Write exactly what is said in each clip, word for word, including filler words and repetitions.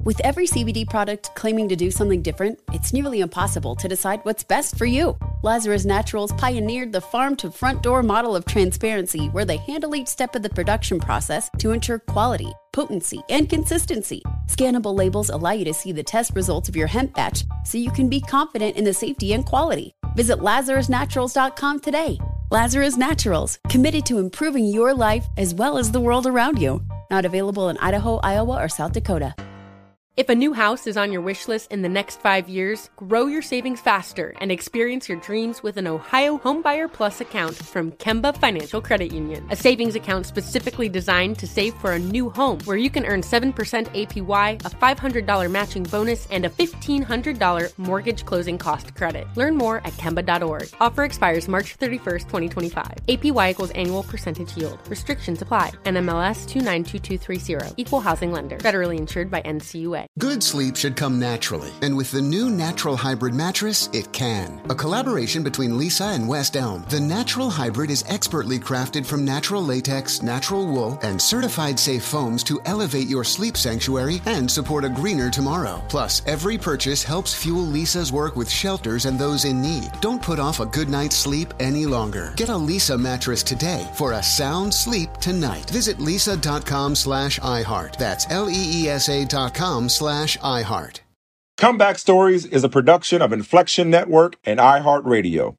With every C B D product claiming to do something different, it's nearly impossible to decide what's best for you. Lazarus Naturals pioneered the farm-to-front-door model of transparency, where they handle each step of the production process to ensure quality, potency, and consistency. Scannable labels allow you to see the test results of your hemp batch, so you can be confident in the safety and quality. Visit lazarus naturals dot com today. Lazarus Naturals, committed to improving your life as well as the world around you. Not available in Idaho, Iowa, or South Dakota. If a new house is on your wish list in the next five years, grow your savings faster and experience your dreams with an Ohio Homebuyer Plus account from Kemba Financial Credit Union. A savings account specifically designed to save for a new home, where you can earn seven percent A P Y, a five hundred dollars matching bonus, and a fifteen hundred dollars mortgage closing cost credit. Learn more at kemba dot org. Offer expires March thirty-first, twenty twenty-five. A P Y equals annual percentage yield. Restrictions apply. N M L S two nine two two three zero. Equal housing lender. Federally insured by N C U A. Good sleep should come naturally, and with the new Natural Hybrid mattress, it can. A collaboration between Lisa and West Elm, the Natural Hybrid is expertly crafted from natural latex, natural wool, and certified safe foams to elevate your sleep sanctuary and support a greener tomorrow. Plus, every purchase helps fuel Lisa's work with shelters and those in need. Don't put off a good night's sleep any longer. Get a Lisa mattress today for a sound sleep tonight. Visit lisa.com slash iHeart. That's L-E-E-S-A dot com slash iHeart. Comeback Stories is a production of Inflection Network and iHeartRadio.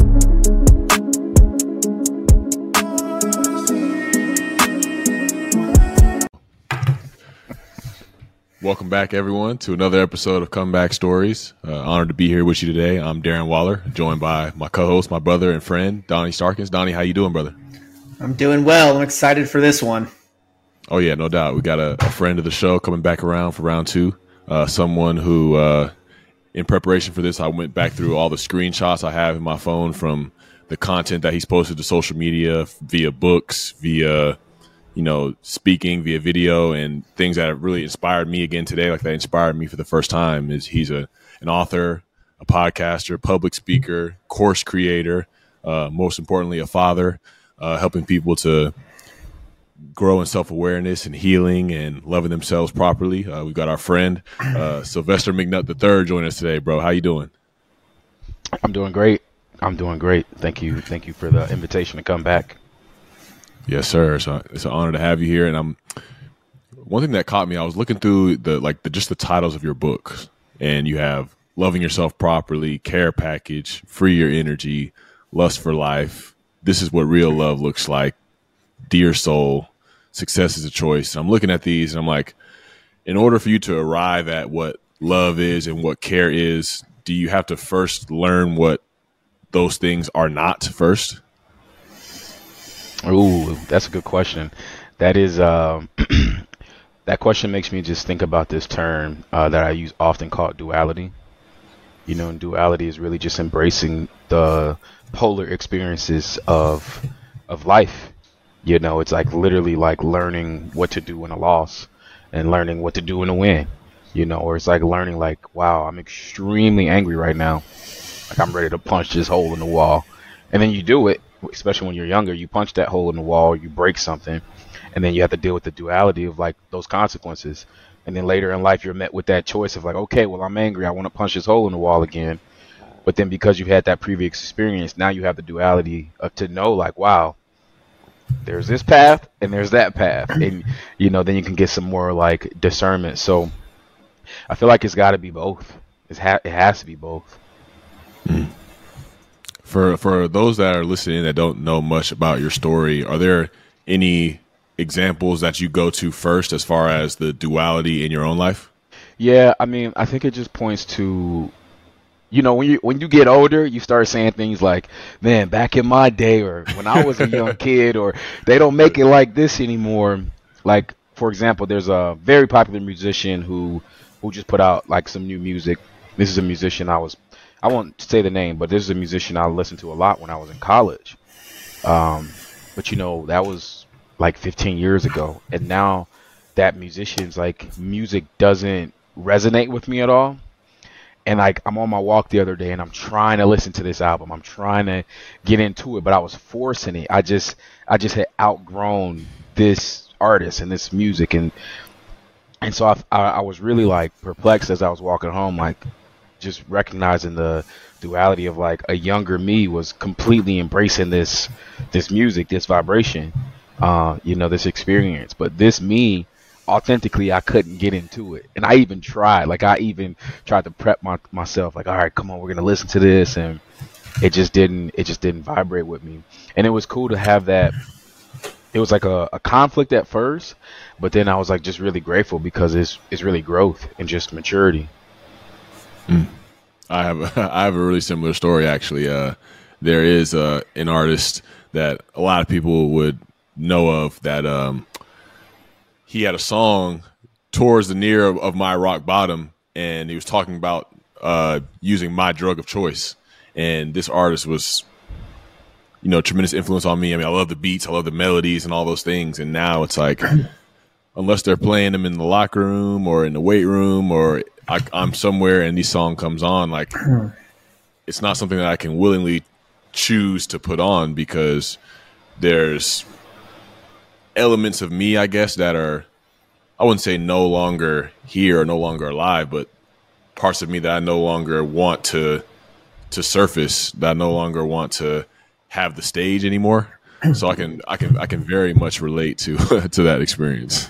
Welcome back, everyone, to another episode of Comeback Stories. Uh, honored to be here with you today. I'm Darren Waller, joined by my co-host, my brother and friend, Donnie Starkins. Donnie, how you doing, brother? I'm doing well. I'm excited for this one. Oh, yeah, no doubt. We got a, a friend of the show coming back around for round two. Uh, someone who, uh, in preparation for this, I went back through all the screenshots I have in my phone from the content that he's posted to social media via books, via, you know, speaking, via video, and things that have really inspired me again today, like that inspired me for the first time, is he's a an author, a podcaster, public speaker, course creator, uh, most importantly, a father, uh, helping people to grow in self-awareness and healing and loving themselves properly. Uh, we've got our friend uh, Sylvester McNutt the third joining us today, bro. How you doing? I'm doing great. I'm doing great. Thank you. Thank you for the invitation to come back. Yes, sir. So it's an honor to have you here. And I'm one thing that caught me, I was looking through the like the just the titles of your books, and you have Loving Yourself Properly, Care Package, Free Your Energy, Lust for Life, This Is What Real Love Looks Like, Dear Soul, Success is a Choice. I'm looking at these and I'm like, in order for you to arrive at what love is and what care is, do you have to first learn what those things are not first? Ooh, that's a good question. That is, um, that question makes me just think about this term uh, that I use often called duality. You know, and duality is really just embracing the polar experiences of of life. You know, it's like literally like learning what to do in a loss and learning what to do in a win, you know, or it's like learning like, wow, I'm extremely angry right now. Like I'm ready to punch this hole in the wall. And then you do it, especially when you're younger, you punch that hole in the wall, you break something, and then you have to deal with the duality of like those consequences. And then later in life, you're met with that choice of like, okay, well, I'm angry. I want to punch this hole in the wall again. But then because you've had that previous experience, now you have the duality of to know like, wow, there's this path and there's that path, and you know, then you can get some more like discernment. So I feel like it's got to be both. It's ha- it has to be both. Mm. For for those that are listening that don't know much about your story, are there any examples that you go to first as far as the duality in your own life? Yeah, I mean, I think it just points to, you know, when you when you get older, you start saying things like, man, back in my day, or when I was a young kid, or they don't make it like this anymore. Like, for example, there's a very popular musician who who just put out like some new music. This is a musician I was, I won't say the name, but this is a musician I listened to a lot when I was in college. Um, but, you know, that was like fifteen years ago. And now that musician's like music doesn't resonate with me at all. And like I'm on my walk the other day and I'm trying to listen to this album. I'm trying to get into it, but I was forcing it. I just I just had outgrown this artist and this music. And and so I, I, I was really like perplexed as I was walking home, like just recognizing the duality of like a younger me was completely embracing this this music, this vibration, uh, you know, this experience. But this me, authentically, I couldn't get into it, and I even tried. Like I even tried to prep my, myself, like, all right, come on, we're gonna listen to this, and it just didn't. It just didn't vibrate with me. And it was cool to have that. It was like a, a conflict at first, but then I was like just really grateful because it's it's really growth and just maturity. Mm. I have I have a really similar story actually. Uh, there is uh, an artist that a lot of people would know of that um, he had a song towards the near of, of my rock bottom, and he was talking about uh, using my drug of choice. And this artist was, you know, tremendous influence on me. I mean, I love the beats, I love the melodies and all those things. And now it's like, unless they're playing them in the locker room or in the weight room, or I, I'm somewhere and this song comes on, like it's not something that I can willingly choose to put on, because there's elements of me, I guess, that are, I wouldn't say no longer here or no longer alive, but parts of me that I no longer want to to surface, that I no longer want to have the stage anymore. So I can I can I can very much relate to to that experience.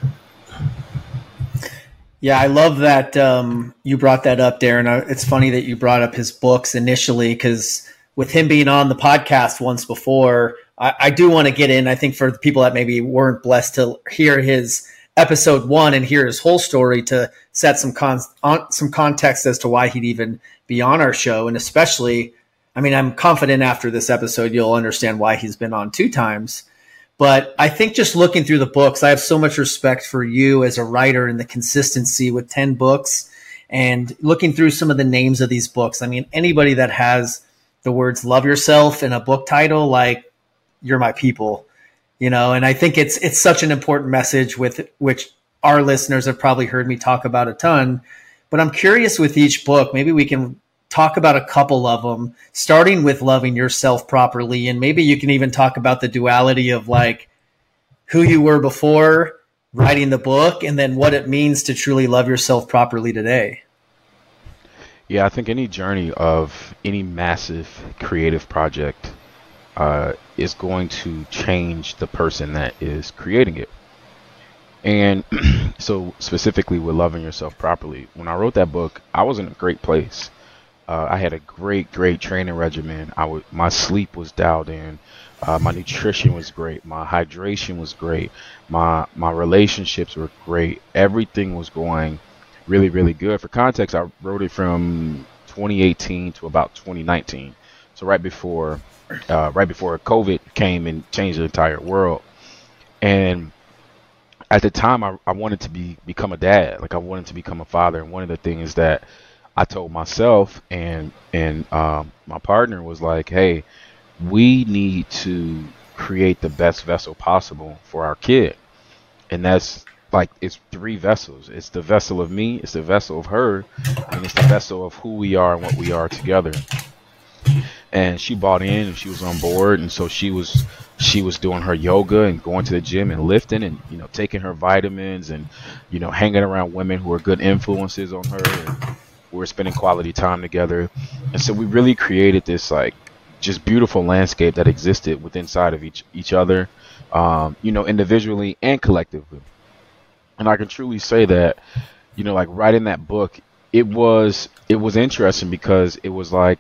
Yeah, I love that um, you brought that up, Darren. It's funny that you brought up his books initially, because with him being on the podcast once before, I, I do want to get in. I think for the people that maybe weren't blessed to hear his episode one and hear his whole story, to set some con- on, some context as to why he'd even be on our show. And especially, I mean, I'm confident after this episode, you'll understand why he's been on two times. But I think just looking through the books, I have so much respect for you as a writer and the consistency with ten books, and looking through some of the names of these books. I mean, anybody that has the words "love yourself" in a book title, like, you're my people, you know. And I think it's it's such an important message, with which our listeners have probably heard me talk about a ton. But I'm curious with each book, maybe we can talk about a couple of them, starting with loving yourself properly. And maybe you can even talk about the duality of like who you were before writing the book, and then what it means to truly love yourself properly today. Yeah, I think any journey of any massive creative project uh, is going to change the person that is creating it. And so specifically with loving yourself properly, when I wrote that book, I was in a great place. Uh, I had a great, great training regimen. I would, my sleep was dialed in. Uh, my nutrition was great. My hydration was great. My my relationships were great. Everything was going really, really good. For context, I wrote it from twenty eighteen to about twenty nineteen. So right before, uh, right before COVID came and changed the entire world. And at the time, I, I wanted to be become a dad. Like, I wanted to become a father. And one of the things that I told myself and and um, my partner was like, hey, we need to create the best vessel possible for our kid. And that's like, it's three vessels. It's the vessel of me, it's the vessel of her, and it's the vessel of who we are and what we are together. And she bought in and she was on board. And so she was she was doing her yoga and going to the gym and lifting and, you know, taking her vitamins and, you know, hanging around women who are good influences on her. And we were spending quality time together. And so we really created this like just beautiful landscape that existed within inside of each each other, um, you know, individually and collectively. And I can truly say that, you know, like writing that book, it was it was interesting because it was like,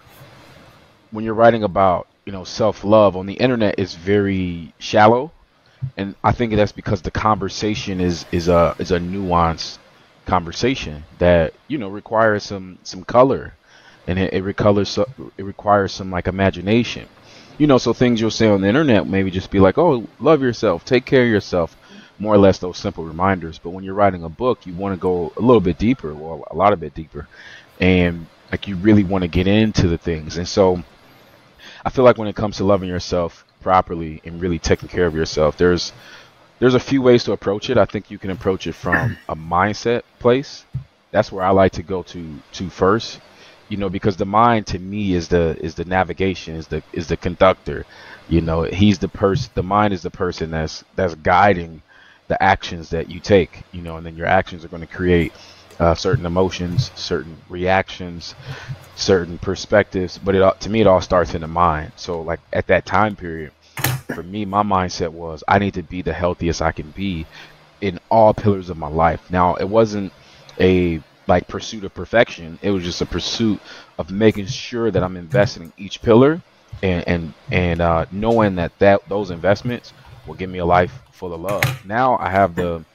when you're writing about, you know, self-love on the internet, is very shallow. And I think that's because the conversation is is a is a nuanced conversation that, you know, requires some some color, and it, it recolors it requires some like imagination, you know. So things you'll say on the internet maybe just be like, oh, love yourself, take care of yourself, more or less those simple reminders. But when you're writing a book, you want to go a little bit deeper, well, a lot of bit deeper, and like you really want to get into the things. And so I feel like when it comes to loving yourself properly and really taking care of yourself, there's There's a few ways to approach it. I think you can approach it from a mindset place. That's where I like to go to to first, you know, because the mind to me is the is the navigation, is the is the conductor. You know, he's the person. The mind is the person that's that's guiding the actions that you take, you know, and then your actions are going to create uh, certain emotions, certain reactions, certain perspectives. But it all, to me, it all starts in the mind. So like at that time period, for me, my mindset was I need to be the healthiest I can be in all pillars of my life. Now, it wasn't a like pursuit of perfection. It was just a pursuit of making sure that I'm investing in each pillar and and and uh, knowing that that those investments will give me a life full of love. Now I have the,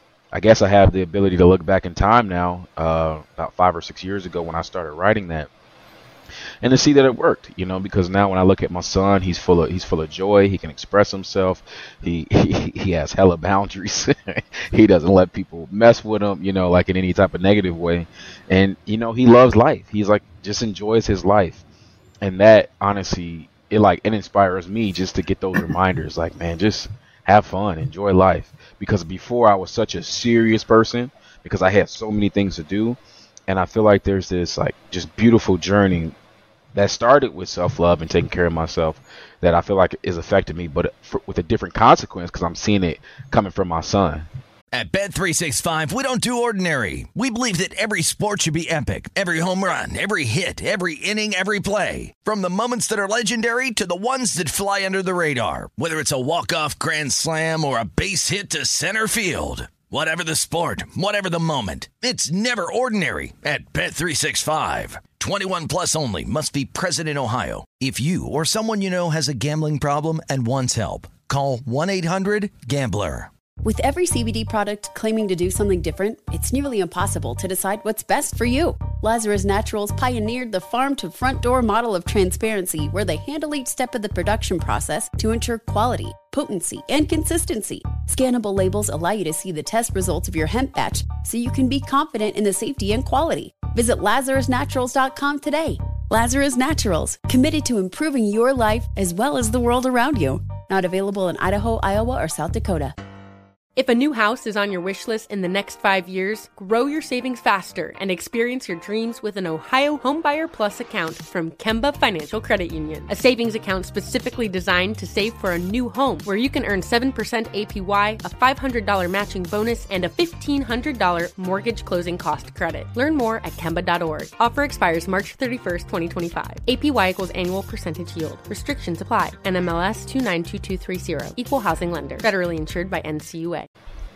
I guess I have the ability to look back in time now, uh, about five or six years ago when I started writing that, and to see that it worked, you know, because now when I look at my son, he's full of he's full of joy. He can express himself. He he, he has hella boundaries. He doesn't let people mess with him, you know, like in any type of negative way. And you know, he loves life. He's like just enjoys his life, and that honestly, it like it inspires me just to get those reminders. Like, man, just have fun, enjoy life. Because before I was such a serious person because I had so many things to do. And I feel like there's this like just beautiful journey that started with self-love and taking care of myself that I feel like is affecting me, but for, with a different consequence because I'm seeing it coming from my son. At Bet three sixty-five, we don't do ordinary. We believe that every sport should be epic. Every home run, every hit, every inning, every play. From the moments that are legendary to the ones that fly under the radar. Whether it's a walk-off grand slam or a base hit to center field. Whatever the sport, whatever the moment, it's never ordinary at Bet three sixty-five. twenty-one plus only. Must be present in Ohio. If you or someone you know has a gambling problem and wants help, call one eight hundred gambler. With every C B D product claiming to do something different, it's nearly impossible to decide what's best for you. Lazarus Naturals pioneered the farm-to-front-door model of transparency where they handle each step of the production process to ensure quality, potency, and consistency. Scannable labels allow you to see the test results of your hemp batch so you can be confident in the safety and quality. Visit lazarus naturals dot com today. Lazarus Naturals, committed to improving your life as well as the world around you. Not available in Idaho, Iowa, or South Dakota. If a new house is on your wish list in the next five years, grow your savings faster and experience your dreams with an Ohio Homebuyer Plus account from Kemba Financial Credit Union. A savings account specifically designed to save for a new home where you can earn seven percent A P Y, a five hundred dollars matching bonus, and a fifteen hundred dollars mortgage closing cost credit. Learn more at kemba dot org. Offer expires March thirty-first, twenty twenty-five. A P Y equals annual percentage yield. Restrictions apply. N M L S two nine two two three zero. Equal housing lender. Federally insured by N C U A.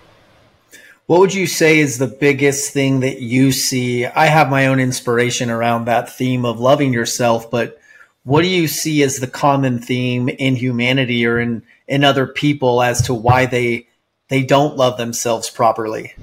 What would you say is the biggest thing that you see? I have my own inspiration around that theme of loving yourself, but what do you see as the common theme in humanity or in, in other people as to why they they don't love themselves properly?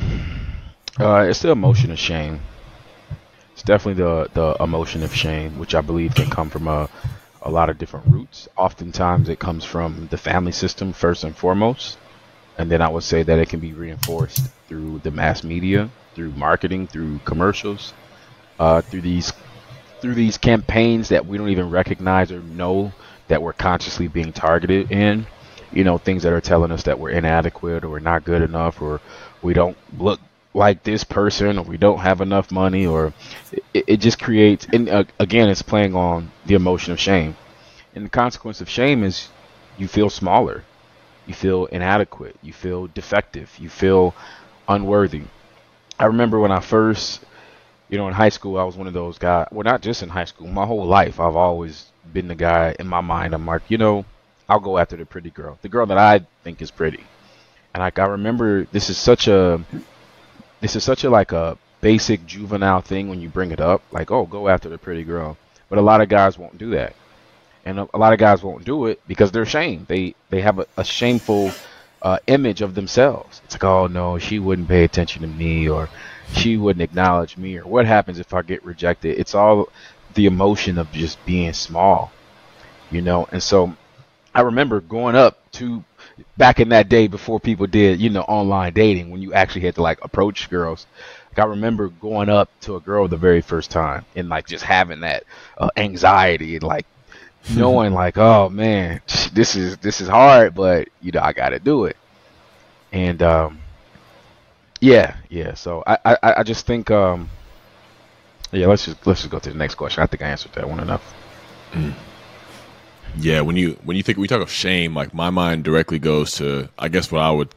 Uh, it's the emotion of shame. It's definitely the, the emotion of shame, which I believe can come from a, a lot of different roots. Oftentimes it comes from the family system first and foremost. And then I would say that it can be reinforced through the mass media, through marketing, through commercials, uh, through these through these campaigns that we don't even recognize or know that we're consciously being targeted in. You know, things that are telling us that we're inadequate or we're not good enough or we don't look like this person or we don't have enough money, or it, it just creates, and uh, again, it's playing on the emotion of shame. And the consequence of shame is you feel smaller. You feel inadequate. You feel defective. You feel unworthy. I remember when I first, you know, in high school, I was one of those guys. Well, not just in high school. My whole life, I've always been the guy in my mind. I'm like, you know, I'll go after the pretty girl, the girl that I think is pretty. And like, I remember this is such a, this is such a like a basic juvenile thing when you bring it up. Like, oh, go after the pretty girl. But a lot of guys won't do that. And a, a lot of guys won't do it because they're ashamed. They they have a, a shameful uh, image of themselves. It's like, oh no, she wouldn't pay attention to me, or she wouldn't acknowledge me, or what happens if I get rejected? It's all the emotion of just being small, you know. And so I remember going up to back in that day before people did, you know, online dating, when you actually had to like approach girls. Like, I remember going up to a girl the very first time and like just having that uh, anxiety and like knowing like, oh man, this is this is hard, but you know, I gotta do it. And um yeah yeah so I, I I just think um yeah let's just let's just go to the next question. I think I answered that one enough. Mm. Yeah, when you when you think we talk of shame, like my mind directly goes to, I guess, what I would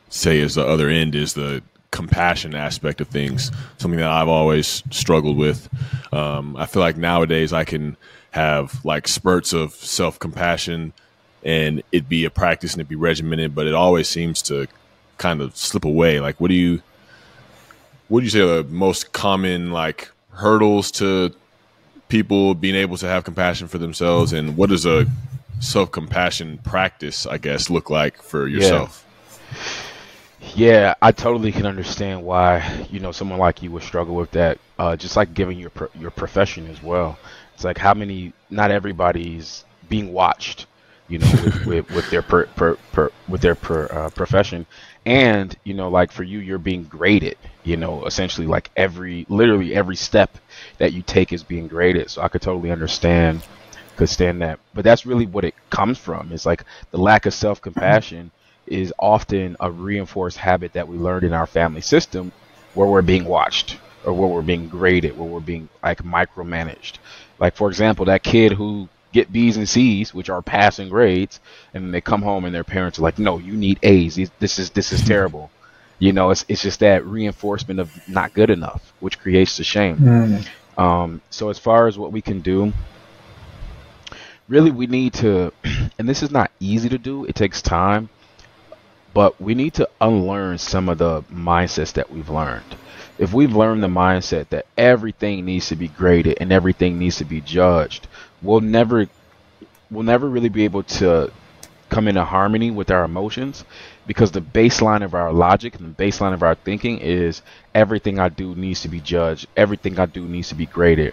say is the other end is the compassion aspect of things, something that I've always struggled with. Um, I feel like nowadays I can have like spurts of self-compassion and it be a practice and it be regimented, but it always seems to kind of slip away. Like, what do you, what do you say are the most common like hurdles to people being able to have compassion for themselves, and what does a self-compassion practice, I guess, look like for yourself? Yeah, yeah I totally can understand why, you know, someone like you would struggle with that. Uh, just like giving your pro- your profession as well. It's like how many, not everybody's being watched, you know, with, with, with their per, per, per, with their per, uh, profession. And, you know, like for you, you're being graded, you know, essentially like every, literally every step that you take is being graded. So I could totally understand, could stand that. But that's really what it comes from. It's like the lack of self-compassion is often a reinforced habit that we learned in our family system where we're being watched or where we're being graded, where we're being like micromanaged. Like, for example, that kid who get B's and C's, which are passing grades, and then they come home and their parents are like, no, you need A's. This is this is terrible. You know, it's it's just that reinforcement of not good enough, which creates the shame. Mm. Um, so as far as what we can do, really we need to, and this is not easy to do, it takes time, but we need to unlearn some of the mindsets that we've learned. If we've learned the mindset that everything needs to be graded and everything needs to be judged, we'll never we'll never really be able to come into harmony with our emotions, because the baseline of our logic and the baseline of our thinking is everything I do needs to be judged, everything I do needs to be graded.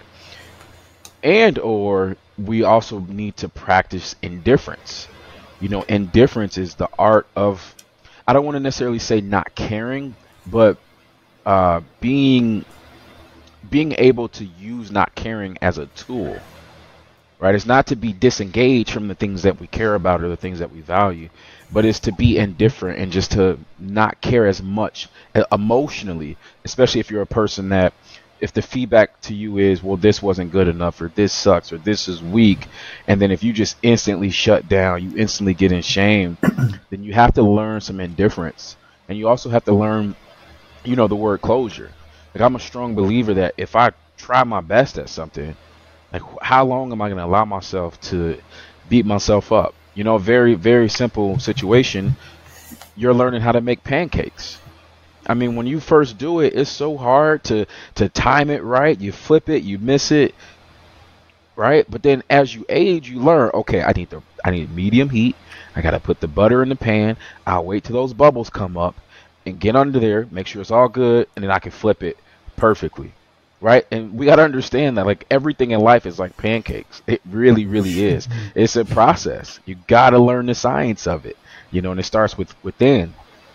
And or we also need to practice indifference. You know, indifference is the art of, I don't want to necessarily say not caring, but uh, being being able to use not caring as a tool, right? It's not to be disengaged from the things that we care about or the things that we value, but it's to be indifferent and just to not care as much emotionally, especially if you're a person that, if the feedback to you is, well, this wasn't good enough, or this sucks, or this is weak, and then if you just instantly shut down, you instantly get in shame, then you have to learn some indifference. And you also have to learn, you know, the word closure. Like, I'm a strong believer that if I try my best at something, like, how long am I going to allow myself to beat myself up? You know, very, very simple situation. You're learning how to make pancakes. I mean, when you first do it, it's so hard to, to time it right. You flip it, you miss it, right? But then as you age, you learn, okay, I need the I need medium heat. I got to put the butter in the pan. I'll wait till those bubbles come up and get under there, make sure it's all good, and then I can flip it perfectly, right? And we got to understand that, like, everything in life is like pancakes. It really, really is. It's a process. You got to learn the science of it, you know, and it starts with within.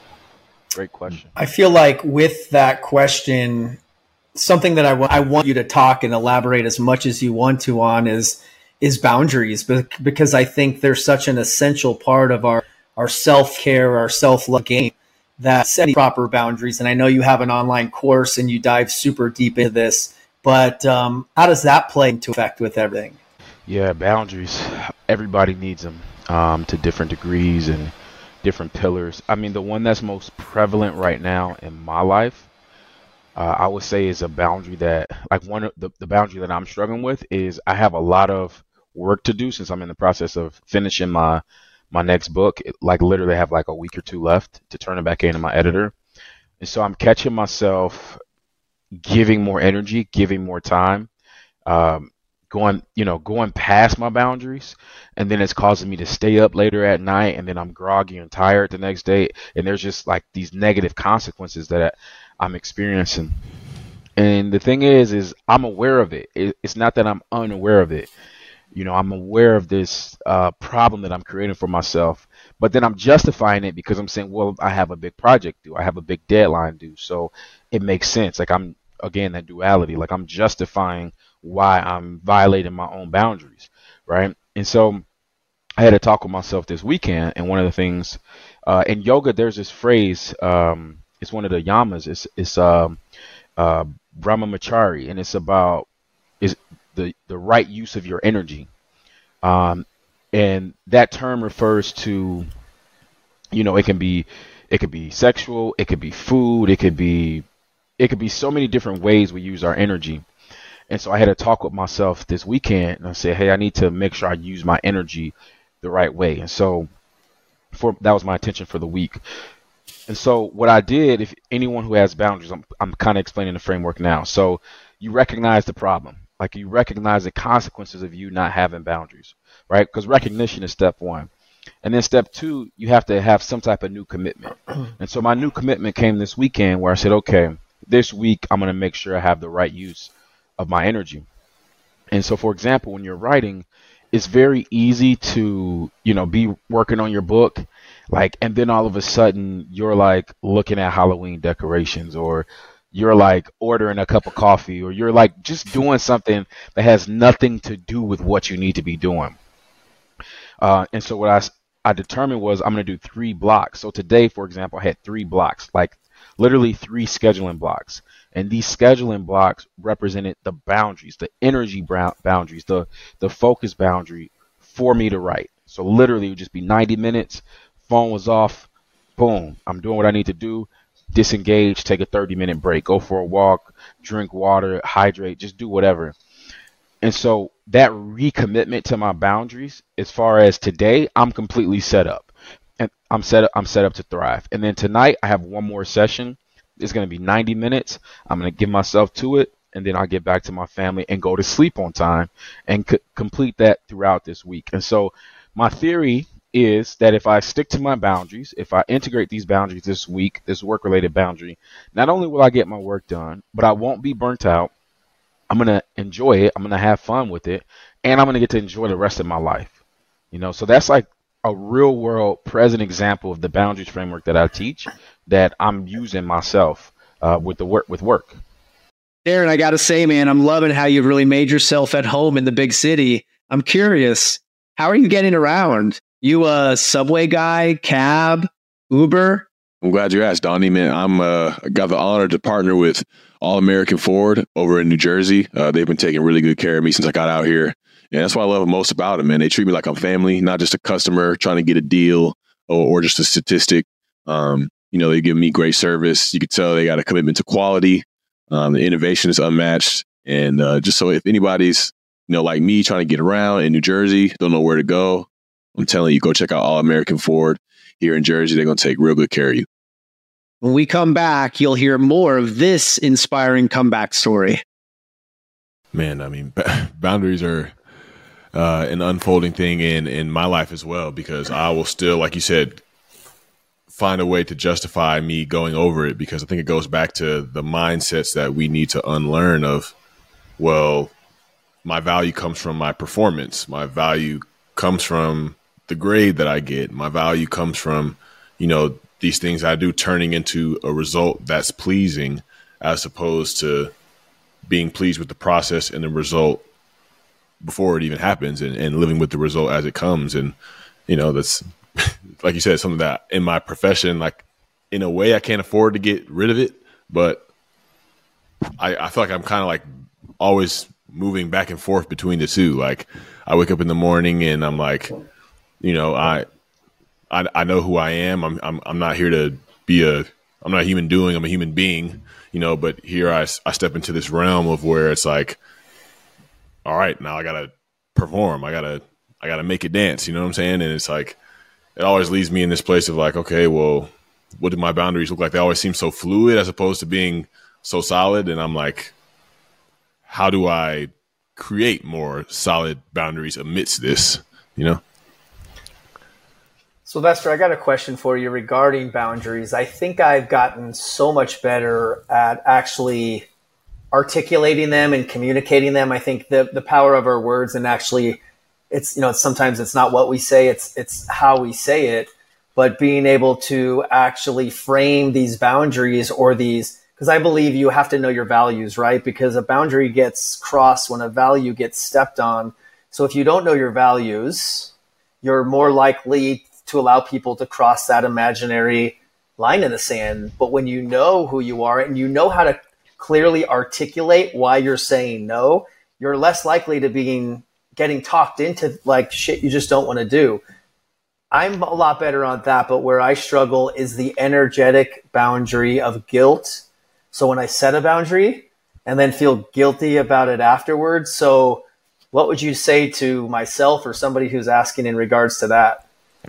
Great question. I feel like with that question, something that I, w- I want you to talk and elaborate as much as you want to on is is boundaries, because I think they're such an essential part of our, our self-care, our self-love game, that setting proper boundaries. And I know you have an online course and you dive super deep into this, but um, how does that play into effect with everything? Yeah, boundaries. Everybody needs them um, to different degrees and different pillars. I mean, the one that's most prevalent right now in my life, uh, I would say is a boundary that, like one of the, the boundary that I'm struggling with is I have a lot of work to do since I'm in the process of finishing my, my next book. It, like literally have like a week or two left to turn it back into my editor. And so I'm catching myself giving more energy, giving more time, um, going, you know, going past my boundaries, and then it's causing me to stay up later at night, and then I'm groggy and tired the next day, and there's just like these negative consequences that I'm experiencing. And the thing is, is I'm aware of it. It's not that I'm unaware of it. You know, I'm aware of this uh, problem that I'm creating for myself, but then I'm justifying it because I'm saying, well, I have a big project due, I have a big deadline due, so it makes sense. Like, I'm, again, that duality, like I'm justifying why I'm violating my own boundaries, right? And so I had a talk with myself this weekend, and one of the things uh, in yoga, there's this phrase, um, it's one of the yamas, it's, it's um, uh, Brahmachari, and it's about is the, the right use of your energy. Um, and that term refers to, you know, it can be It could be sexual, it could be food, it could be it could be so many different ways we use our energy. And so I had a talk with myself this weekend, and I said, hey, I need to make sure I use my energy the right way. And so for that was my intention for the week. And so what I did, if anyone who has boundaries, I'm, I'm kind of explaining the framework now. So you recognize the problem, like you recognize the consequences of you not having boundaries, right? Because recognition is step one. And then step two, you have to have some type of new commitment. And so my new commitment came this weekend where I said, okay, this week I'm going to make sure I have the right use of my energy. And so, for example, when you're writing, it's very easy to, you know, be working on your book, like, and then all of a sudden you're like looking at Halloween decorations, or you're like ordering a cup of coffee, or you're like just doing something that has nothing to do with what you need to be doing. Uh, and so what I, I determined was I'm going to do three blocks. So today, for example, I had three blocks, like literally three scheduling blocks. And these scheduling blocks represented the boundaries, the energy boundaries, the, the focus boundary for me to write. So literally it would just be ninety minutes, phone was off, boom, I'm doing what I need to do, disengage, take a thirty minute break, go for a walk, drink water, hydrate, just do whatever. And so that recommitment to my boundaries, as far as today, I'm completely set up. And I'm set up, I'm set up to thrive. And then tonight I have one more session. It's going to be ninety minutes. I'm going to give myself to it, and then I'll get back to my family and go to sleep on time and c- complete that throughout this week. And so my theory is that if I stick to my boundaries, if I integrate these boundaries this week, this work-related boundary, not only will I get my work done, but I won't be burnt out. I'm going to enjoy it. I'm going to have fun with it, and I'm going to get to enjoy the rest of my life. You know, so that's like a real world present example of the boundaries framework that I teach that I'm using myself uh, with the work with work. Darren, I got to say, man, I'm loving how you've really made yourself at home in the big city. I'm curious, how are you getting around? You a subway guy, cab, Uber? I'm glad you asked, Donnie. Man, I'm uh, I got the honor to partner with All American Ford over in New Jersey. Uh, they've been taking really good care of me since I got out here. And that's what I love most about it, man. They treat me like I'm family, not just a customer trying to get a deal or, or just a statistic. Um, you know, they give me great service. You can tell they got a commitment to quality. Um, the innovation is unmatched. And uh, just so if anybody's, you know, like me trying to get around in New Jersey, don't know where to go, I'm telling you, go check out All American Ford here in Jersey. They're going to take real good care of you. When we come back, you'll hear more of this inspiring comeback story. Man, I mean, boundaries are uh, an unfolding thing in, in my life as well, because I will still, like you said, find a way to justify me going over it, because I think it goes back to the mindsets that we need to unlearn of, well, my value comes from my performance. My value comes from the grade that I get. My value comes from, you know, these things I do turning into a result that's pleasing, as opposed to being pleased with the process and the result before it even happens, and, and living with the result as it comes. And, you know, that's, like you said, something that in my profession, like in a way I can't afford to get rid of it, but I, I feel like I'm kind of like always moving back and forth between the two. Like I wake up in the morning and I'm like, you know, I, I, I know who I am. I'm, I'm, I'm not here to be a, I'm not a human doing, I'm a human being, you know, but here I, I step into this realm of where it's like, all right, now I gotta perform. I gotta, I gotta make it dance. You know what I'm saying? And it's like, it always leaves me in this place of like, okay, well, what do my boundaries look like? They always seem so fluid as opposed to being so solid. And I'm like, how do I create more solid boundaries amidst this, you know? Sylvester, I got a question for you regarding boundaries. I think I've gotten so much better at actually articulating them and communicating them. I think the, the power of our words, and actually it's, you know, sometimes it's not what we say, it's, it's how we say it, but being able to actually frame these boundaries or these, because I believe you have to know your values, right? Because a boundary gets crossed when a value gets stepped on. So if you don't know your values, you're more likely to allow people to cross that imaginary line in the sand. But when you know who you are and you know how to clearly articulate why you're saying no, you're less likely to being getting talked into like shit you just don't want to do. I'm a lot better on that, but where I struggle is the energetic boundary of guilt. So when I set a boundary and then feel guilty about it afterwards. So what would you say to myself or somebody who's asking in regards to that?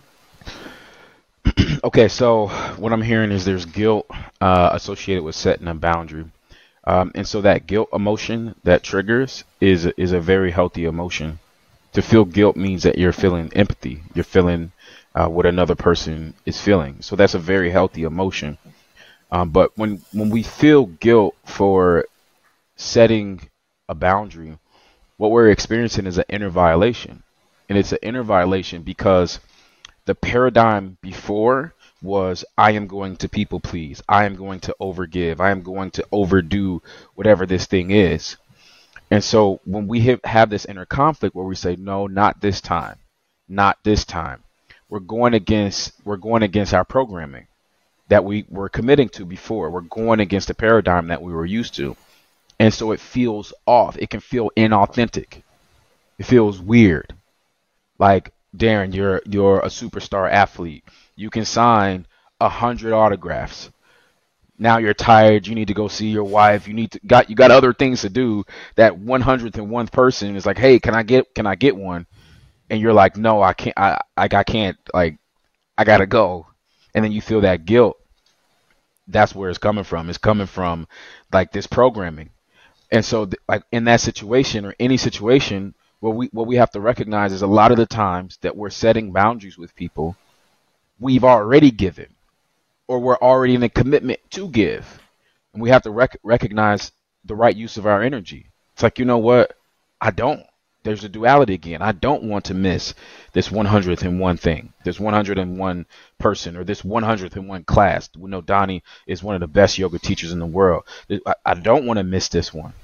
Okay, so what I'm hearing is there's guilt uh, associated with setting a boundary. Um, and so that guilt emotion that triggers is is a very healthy emotion. To feel guilt means that you're feeling empathy. You're feeling uh, what another person is feeling. So that's a very healthy emotion. Um, but when when we feel guilt for setting a boundary, what we're experiencing is an inner violation. And it's an inner violation because the paradigm before was I am going to people please. I am going to overgive. I am going to overdo whatever this thing is. And so when we have, have this inner conflict where we say, no, not this time, not this time, we're going against we're going against our programming that we were committing to before. We're going against the paradigm that we were used to. And so it feels off. It can feel inauthentic. It feels weird. Like, Darren, you're you're a superstar athlete. You can sign a hundred autographs. Now you're tired. You need to go see your wife. You need to got you got other things to do. That one hundredth and one person is like, hey, can I get can I get one? And you're like, no, I can't. I I, I can't. Like, I gotta go. And then you feel that guilt. That's where it's coming from. It's coming from like this programming. And so, th- like in that situation or any situation, what we what we have to recognize is a lot of the times that we're setting boundaries with people, we've already given, or we're already in a commitment to give, and we have to rec- recognize the right use of our energy. It's like, you know what? I don't. There's a duality again. I don't want to miss this one hundredth and one thing, this one hundred and one person, or this one hundredth and one class. We know Donnie is one of the best yoga teachers in the world. I, I don't want to miss this one.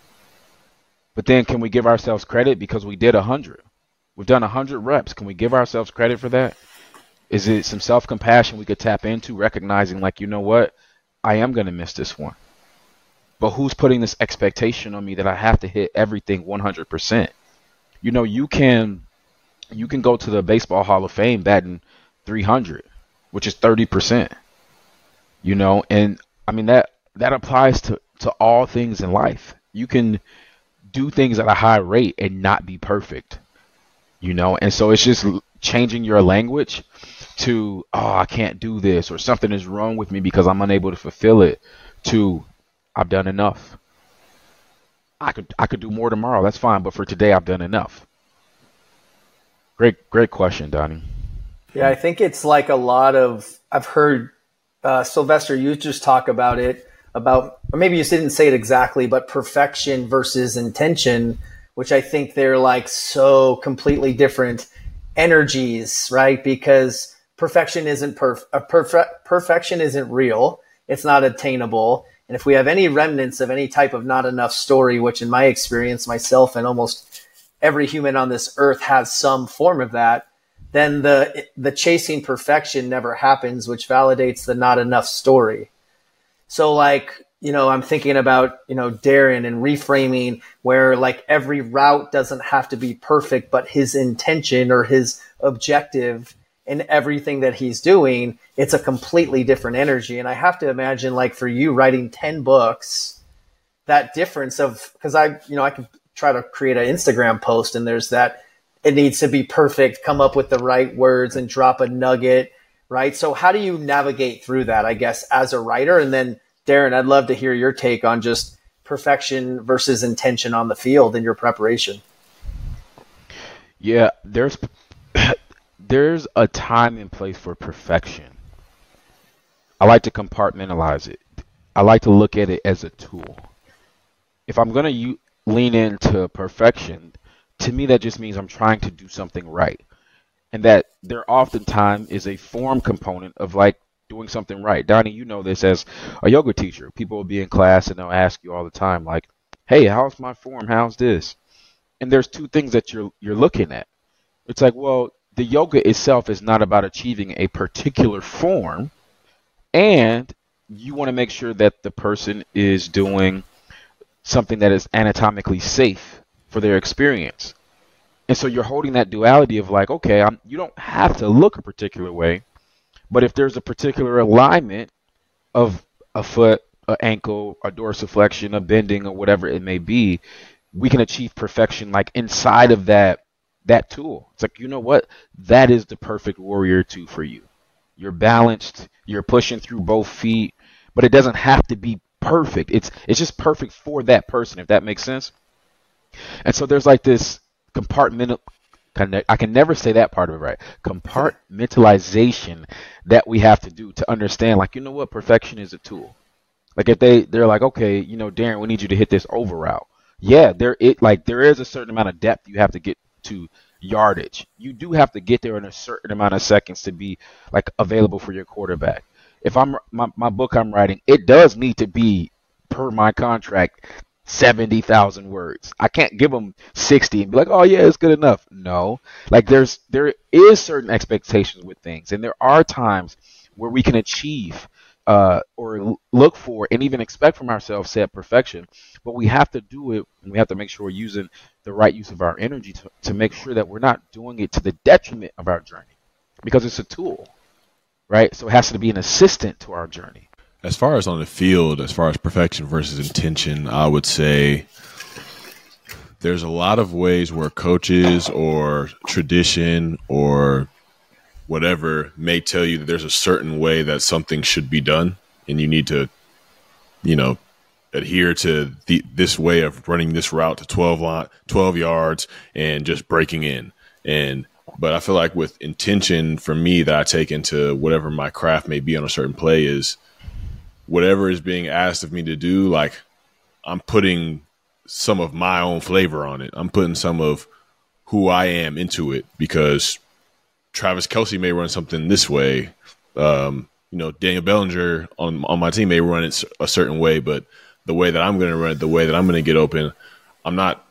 But then can we give ourselves credit because we did one hundred? We've done one hundred reps. Can we give ourselves credit for that? Is it some self-compassion we could tap into, recognizing like, you know what? I am going to miss this one. But who's putting this expectation on me that I have to hit everything one hundred percent? You know, you can you can go to the Baseball Hall of Fame batting three hundred, which is thirty percent. You know, and I mean that that applies to, to all things in life. You can do things at a high rate and not be perfect. You know, and so it's just changing your language to, oh, I can't do this, or something is wrong with me because I'm unable to fulfill it, to I've done enough. I could I could do more tomorrow. That's fine, but for today, I've done enough. Great, great question, Donnie. Yeah, I think it's like a lot of, I've heard uh, Sylvester, you just talk about it, about, or maybe you didn't say it exactly, but perfection versus intention, which I think they're like so completely different energies, right? Because perfection isn't perf- uh, perfe- perfection isn't real. It's not attainable. And if we have any remnants of any type of not enough story, which in my experience, myself and almost every human on this earth has some form of that, then the the chasing perfection never happens, which validates the not enough story. So like, you know, I'm thinking about, you know, Darren and reframing where like every route doesn't have to be perfect, but his intention or his objective in everything that he's doing, it's a completely different energy. And I have to imagine, like for you writing ten books, that difference of, because I, you know, I can try to create an Instagram post and there's that, it needs to be perfect, come up with the right words and drop a nugget, right? So how do you navigate through that, I guess, as a writer? And then Darren, I'd love to hear your take on just perfection versus intention on the field in your preparation. Yeah, there's there's a time and place for perfection. I like to compartmentalize it. I like to look at it as a tool. If I'm going to u- lean into perfection, to me that just means I'm trying to do something right. And that there oftentimes is a form component of like doing something right. Donnie, you know this as a yoga teacher. People will be in class and they'll ask you all the time, like, hey, how's my form? How's this? And there's two things that you're you're looking at. It's like, well, the yoga itself is not about achieving a particular form, and you want to make sure that the person is doing something that is anatomically safe for their experience. And so you're holding that duality of like, okay, I'm, you don't have to look a particular way, but if there's a particular alignment of a foot, an ankle, a dorsiflexion, a bending, or whatever it may be, we can achieve perfection like inside of that that tool. It's like, you know what? That is the perfect Warrior two for you. You're balanced, you're pushing through both feet, but it doesn't have to be perfect. It's it's just perfect for that person, if that makes sense. And so there's like this compartmental, I can never say that part of it right, compartmentalization that we have to do to understand, like, you know what, perfection is a tool. Like if they, they're like, okay, you know, Darren, we need you to hit this over route. Yeah, there it like there is a certain amount of depth you have to get to yardage. You do have to get there in a certain amount of seconds to be like available for your quarterback. If I'm my, my book I'm writing, it does need to be, per my contract, seventy thousand words. I can't give them sixty and be like, oh yeah, it's good enough. No, like there's there is certain expectations with things, and there are times where we can achieve uh, or look for and even expect from ourselves said perfection, but we have to do it, and we have to make sure we're using the right use of our energy to, to make sure that we're not doing it to the detriment of our journey, because it's a tool, right? So it has to be an assistant to our journey. As far as on the field, as far as perfection versus intention, I would say there's a lot of ways where coaches or tradition or whatever may tell you that there's a certain way that something should be done, and you need to, you know, adhere to the, this way of running this route to twelve, line, twelve yards and just breaking in. And but I feel like with intention, for me, that I take into whatever my craft may be on a certain play is, whatever is being asked of me to do, like I'm putting some of my own flavor on it. I'm putting some of who I am into it, because Travis Kelce may run something this way. Um, you know, Daniel Bellinger on, on my team may run it a certain way, but the way that I'm going to run it, the way that I'm going to get open, I'm not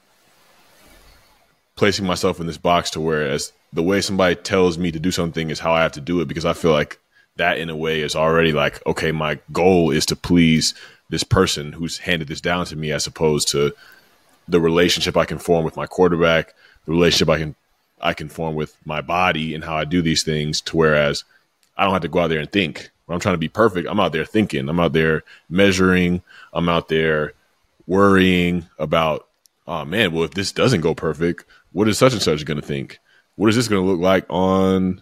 placing myself in this box to where as the way somebody tells me to do something is how I have to do it, because I feel like that in a way is already like, okay, my goal is to please this person who's handed this down to me, as opposed to the relationship I can form with my quarterback, the relationship I can I can form with my body and how I do these things, to whereas I don't have to go out there and think. When I'm trying to be perfect, I'm out there thinking. I'm out there measuring. I'm out there worrying about, oh, man, well, if this doesn't go perfect, what is such and such going to think? What is this going to look like on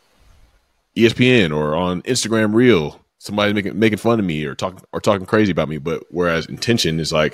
E S P N or on Instagram Reel? Somebody making making fun of me or talking or talking crazy about me. But whereas intention is like,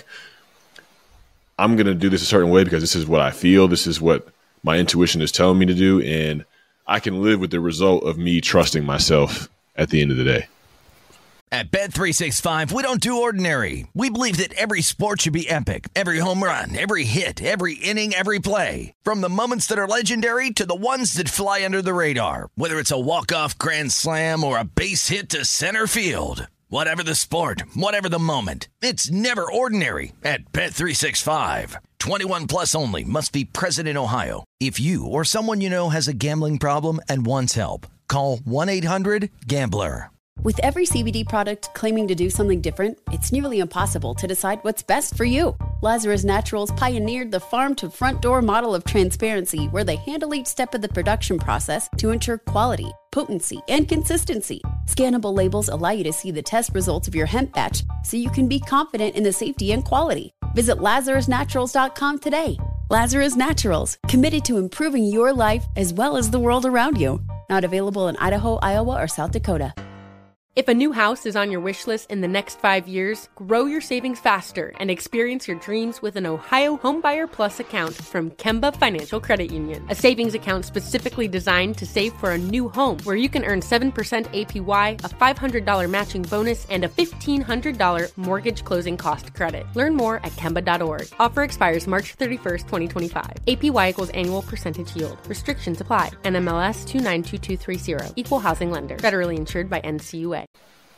I'm going to do this a certain way because this is what I feel. This is what my intuition is telling me to do. And I can live with the result of me trusting myself at the end of the day. At Bet three sixty-five, we don't do ordinary. We believe that every sport should be epic. Every home run, every hit, every inning, every play. From the moments that are legendary to the ones that fly under the radar. Whether it's a walk-off grand slam or a base hit to center field. Whatever the sport, whatever the moment, it's never ordinary at Bet three sixty-five. twenty-one plus only. Must be present in Ohio. If you or someone you know has a gambling problem and wants help, call one eight hundred gambler. With every C B D product claiming to do something different, it's nearly impossible to decide what's best for you. Lazarus Naturals pioneered the farm-to-front-door model of transparency, where they handle each step of the production process to ensure quality, potency, and consistency. Scannable labels allow you to see the test results of your hemp batch, so you can be confident in the safety and quality. Visit lazarus naturals dot com today. Lazarus Naturals, committed to improving your life as well as the world around you. Not available in Idaho, Iowa, or South Dakota. If a new house is on your wish list in the next five years, grow your savings faster and experience your dreams with an Ohio Homebuyer Plus account from Kemba Financial Credit Union. A savings account specifically designed to save for a new home, where you can earn seven percent A P Y, a five hundred dollars matching bonus, and a fifteen hundred dollars mortgage closing cost credit. Learn more at kemba dot org. Offer expires March thirty-first, twenty twenty-five. A P Y equals annual percentage yield. Restrictions apply. N M L S two nine two two three zero. Equal housing lender. Federally insured by N C U A.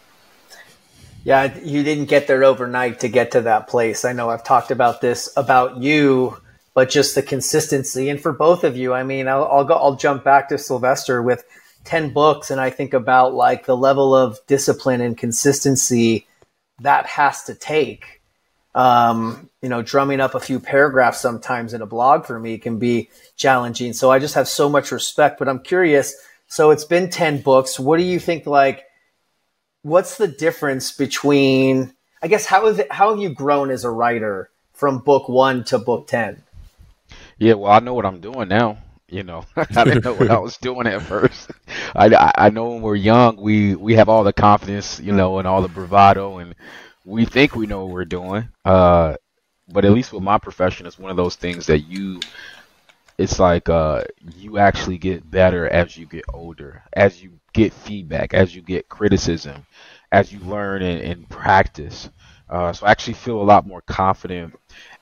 Yeah, you didn't get there overnight to get to that place. I know I've talked about this about you, but just the consistency. And for both of you, I mean, I'll, I'll go, I'll jump back to Sylvester with ten books. And I think about like the level of discipline and consistency that has to take. um, you know, drumming up a few paragraphs sometimes in a blog for me can be challenging. So I just have so much respect, but I'm curious. So it's been ten books. What do you think, like, what's the difference between, I guess, how have, it, how have you grown as a writer from book one to book ten? Yeah, well, I know what I'm doing now. You know, I didn't know what I was doing at first. I, I, I know when we're young, we, we have all the confidence, you know, and all the bravado, and we think we know what we're doing. Uh, but at least with my profession, it's one of those things that you, it's like uh, you actually get better as you get older, as you get feedback, as you get criticism, as you learn and, and practice. Uh, so I actually feel a lot more confident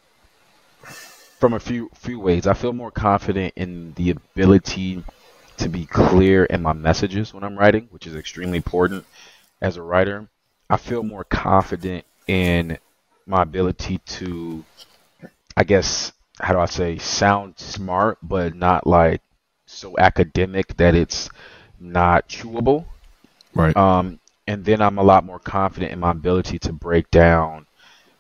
from a few few ways. I feel more confident in the ability to be clear in my messages when I'm writing, which is extremely important as a writer. I feel more confident in my ability to, I guess, how do I say, sound smart, but not like so academic that it's not chewable. Right. Um, and then I'm a lot more confident in my ability to break down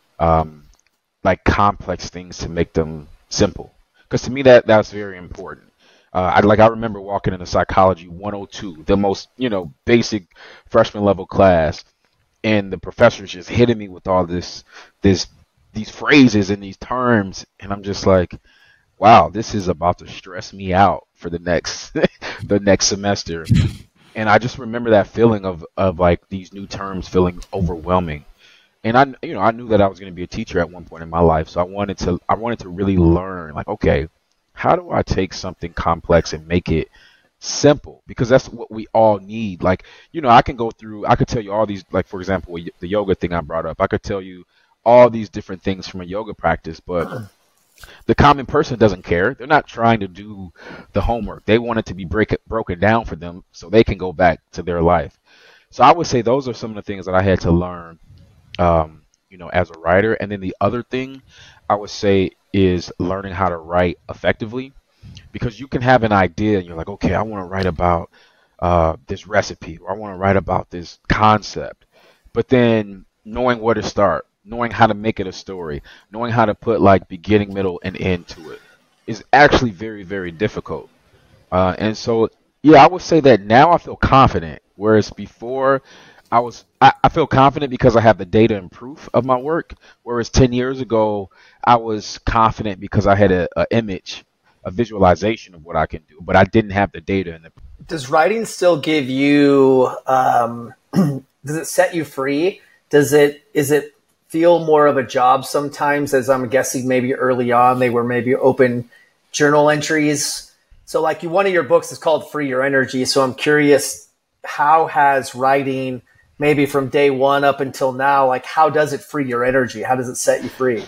um, like complex things to make them simple, because to me that that's very important. Uh, I like I remember walking into psychology one oh two, the most you know basic freshman level class, and the professor's just hitting me with all this this these phrases and these terms, and I'm just like, wow, this is about to stress me out for the next the next semester. And I just remember that feeling of of like these new terms feeling overwhelming. And I, you know, I knew that I was going to be a teacher at one point in my life, so I wanted to, I wanted to really learn, like, okay, how do I take something complex and make it simple? Because that's what we all need. Like, you know, I can go through, I could tell you all these, like, for example, the yoga thing I brought up, I could tell you all these different things from a yoga practice, but the common person doesn't care. They're not trying to do the homework. They want it to be break, broken down for them so they can go back to their life. So I would say those are some of the things that I had to learn. Um, you know, as a writer. And then the other thing I would say is learning how to write effectively, because you can have an idea and you're like, okay, I want to write about uh, this recipe, or I want to write about this concept, but then knowing where to start, knowing how to make it a story, knowing how to put like beginning, middle, and end to it is actually very, very difficult. Uh, and so, yeah, I would say that now I feel confident, whereas before I was, I, I feel confident because I have the data and proof of my work. Whereas ten years ago, I was confident because I had a, a image, a visualization of what I can do, but I didn't have the data. And the... Does writing still give you, um, does it set you free? Does it, is it feel more of a job sometimes, as I'm guessing maybe early on they were maybe open journal entries? So like you, one of your books is called Free Your Energy. So I'm curious, how has writing maybe from day one up until now, like how does it free your energy? How does it set you free?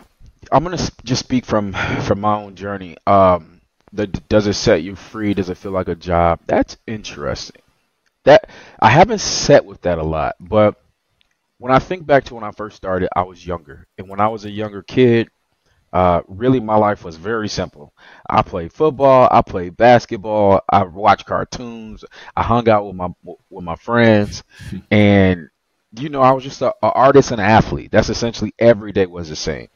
I'm going to just speak from, from my own journey. Um, the, does it set you free? Does it feel like a job? That's interesting. That I haven't sat with that a lot, but when I think back to when I first started, I was younger. And when I was a younger kid, uh, really my life was very simple. I played football, I played basketball, I watched cartoons, I hung out with my with my friends, and you know, I was just an artist and an athlete. That's essentially every day was the same.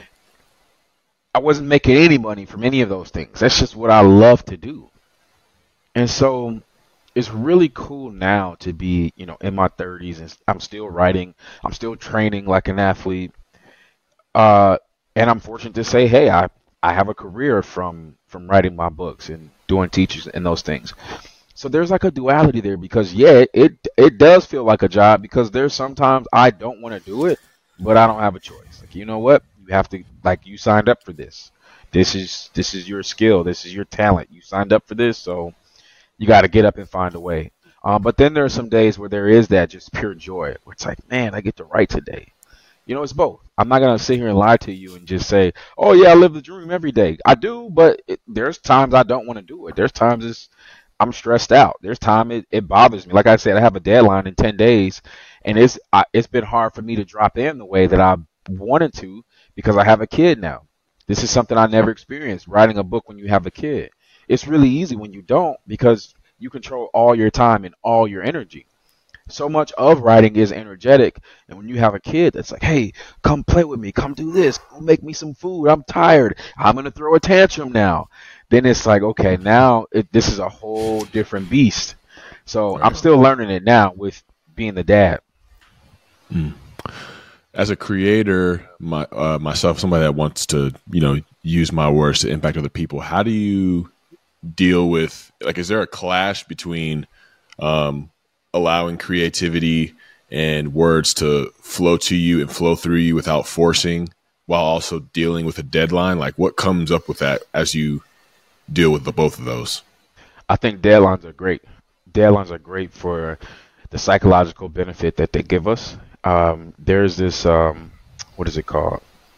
I wasn't making any money from any of those things. That's just what I love to do. And so it's really cool now to be, you know, in my thirties and I'm still writing. I'm still training like an athlete. Uh, and I'm fortunate to say, hey, I, I have a career from, from writing my books and doing teachers and those things. So there's like a duality there because, yeah, it it does feel like a job because there's sometimes I don't want to do it, but I don't have a choice. Like, you know what? You have to, like, you signed up for this. This is this is your skill. This is your talent. You signed up for this, so you got to get up and find a way. Um, but then there are some days where there is that just pure joy, where it's like, man, I get to write today. You know, it's both. I'm not going to sit here and lie to you and just say, oh, yeah, I live the dream every day. I do, but it, there's times I don't want to do it. There's times it's, I'm stressed out. There's time it, it bothers me. Like I said, I have a deadline in ten days, and it's I, it's been hard for me to drop in the way that I wanted to because I have a kid now. This is something I never experienced, writing a book when you have a kid. It's really easy when you don't because you control all your time and all your energy. so much of writing is energetic. And when you have a kid that's like, hey, come play with me, come do this, go make me some food, I'm tired, I'm going to throw a tantrum now. Then it's like, okay, now it, this is a whole different beast. So I'm still learning it now with being the dad. Mm. As a creator, my uh, myself, somebody that wants to, you know, use my words to impact other people, how do you deal with, like, is there a clash between um, allowing creativity and words to flow to you and flow through you without forcing, while also dealing with a deadline? Like, what comes up with that as you deal with the both of those? I think deadlines are great. Deadlines are great for the psychological benefit that they give us. Um, there's this, um, what is it called?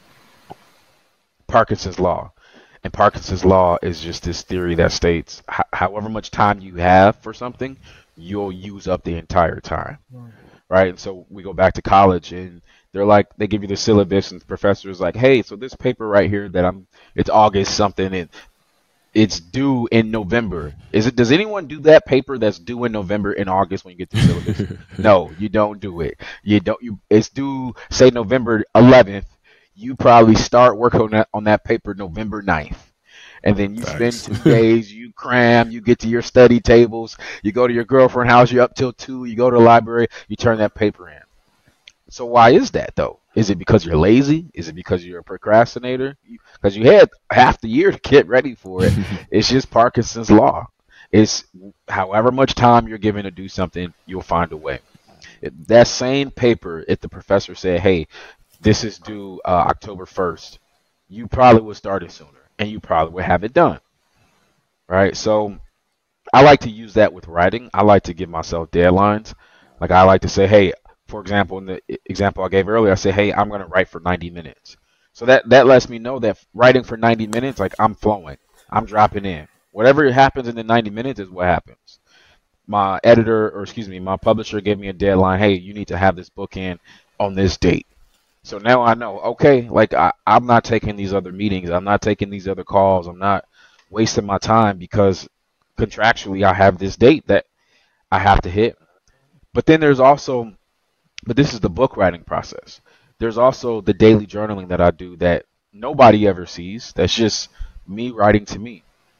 Parkinson's law. And Parkinson's law is just this theory that states h- however much time you have for something, you'll use up the entire time. Right. Right? And so we go back to college and they're like, they give you the syllabus and the professor is like, hey, so this paper right here that I'm, it's August something and it's due in November. Is it? Does anyone do that paper that's due in November and August when you get the syllabus? No, you don't do it. You don't. You it's due say November eleventh. You probably start work on that on that paper November ninth. And then you Thanks. spend two days, you cram, you get to your study tables, you go to your girlfriend's house, you're up till two, you go to the library, you turn that paper in. So why is that though? Is it because you're lazy? Is it because you're a procrastinator? Because you had half the year to get ready for it. It's just Parkinson's law. It's however much time you're given to do something, you'll find a way. If that same paper, if the professor said, hey, this is due uh, October first, you probably would start it sooner and you probably would have it done. Right? So I like to use that with writing. I like to give myself deadlines. Like I like to say, hey, for example, in the example I gave earlier, I say, hey, I'm going to write for ninety minutes. So that, that lets me know that writing for ninety minutes, like I'm flowing, I'm dropping in. Whatever happens in the ninety minutes is what happens. My editor, or excuse me, my publisher gave me a deadline. Hey, you need to have this book in on this date. So now I know, okay, like I, I'm not taking these other meetings. I'm not taking these other calls. I'm not wasting my time because contractually I have this date that I have to hit. But then there's also, but this is the book writing process. There's also the daily journaling that I do that nobody ever sees. That's just me writing to me.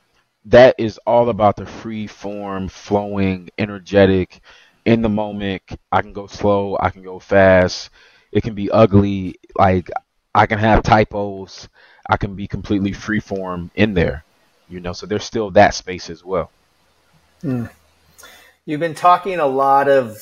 That is all about the free form, flowing, energetic, in the moment. I can go slow. I can go fast. It can be ugly. Like I can have typos. I can be completely free form in there, you know, so there's still that space as well. Mm. You've been talking a lot of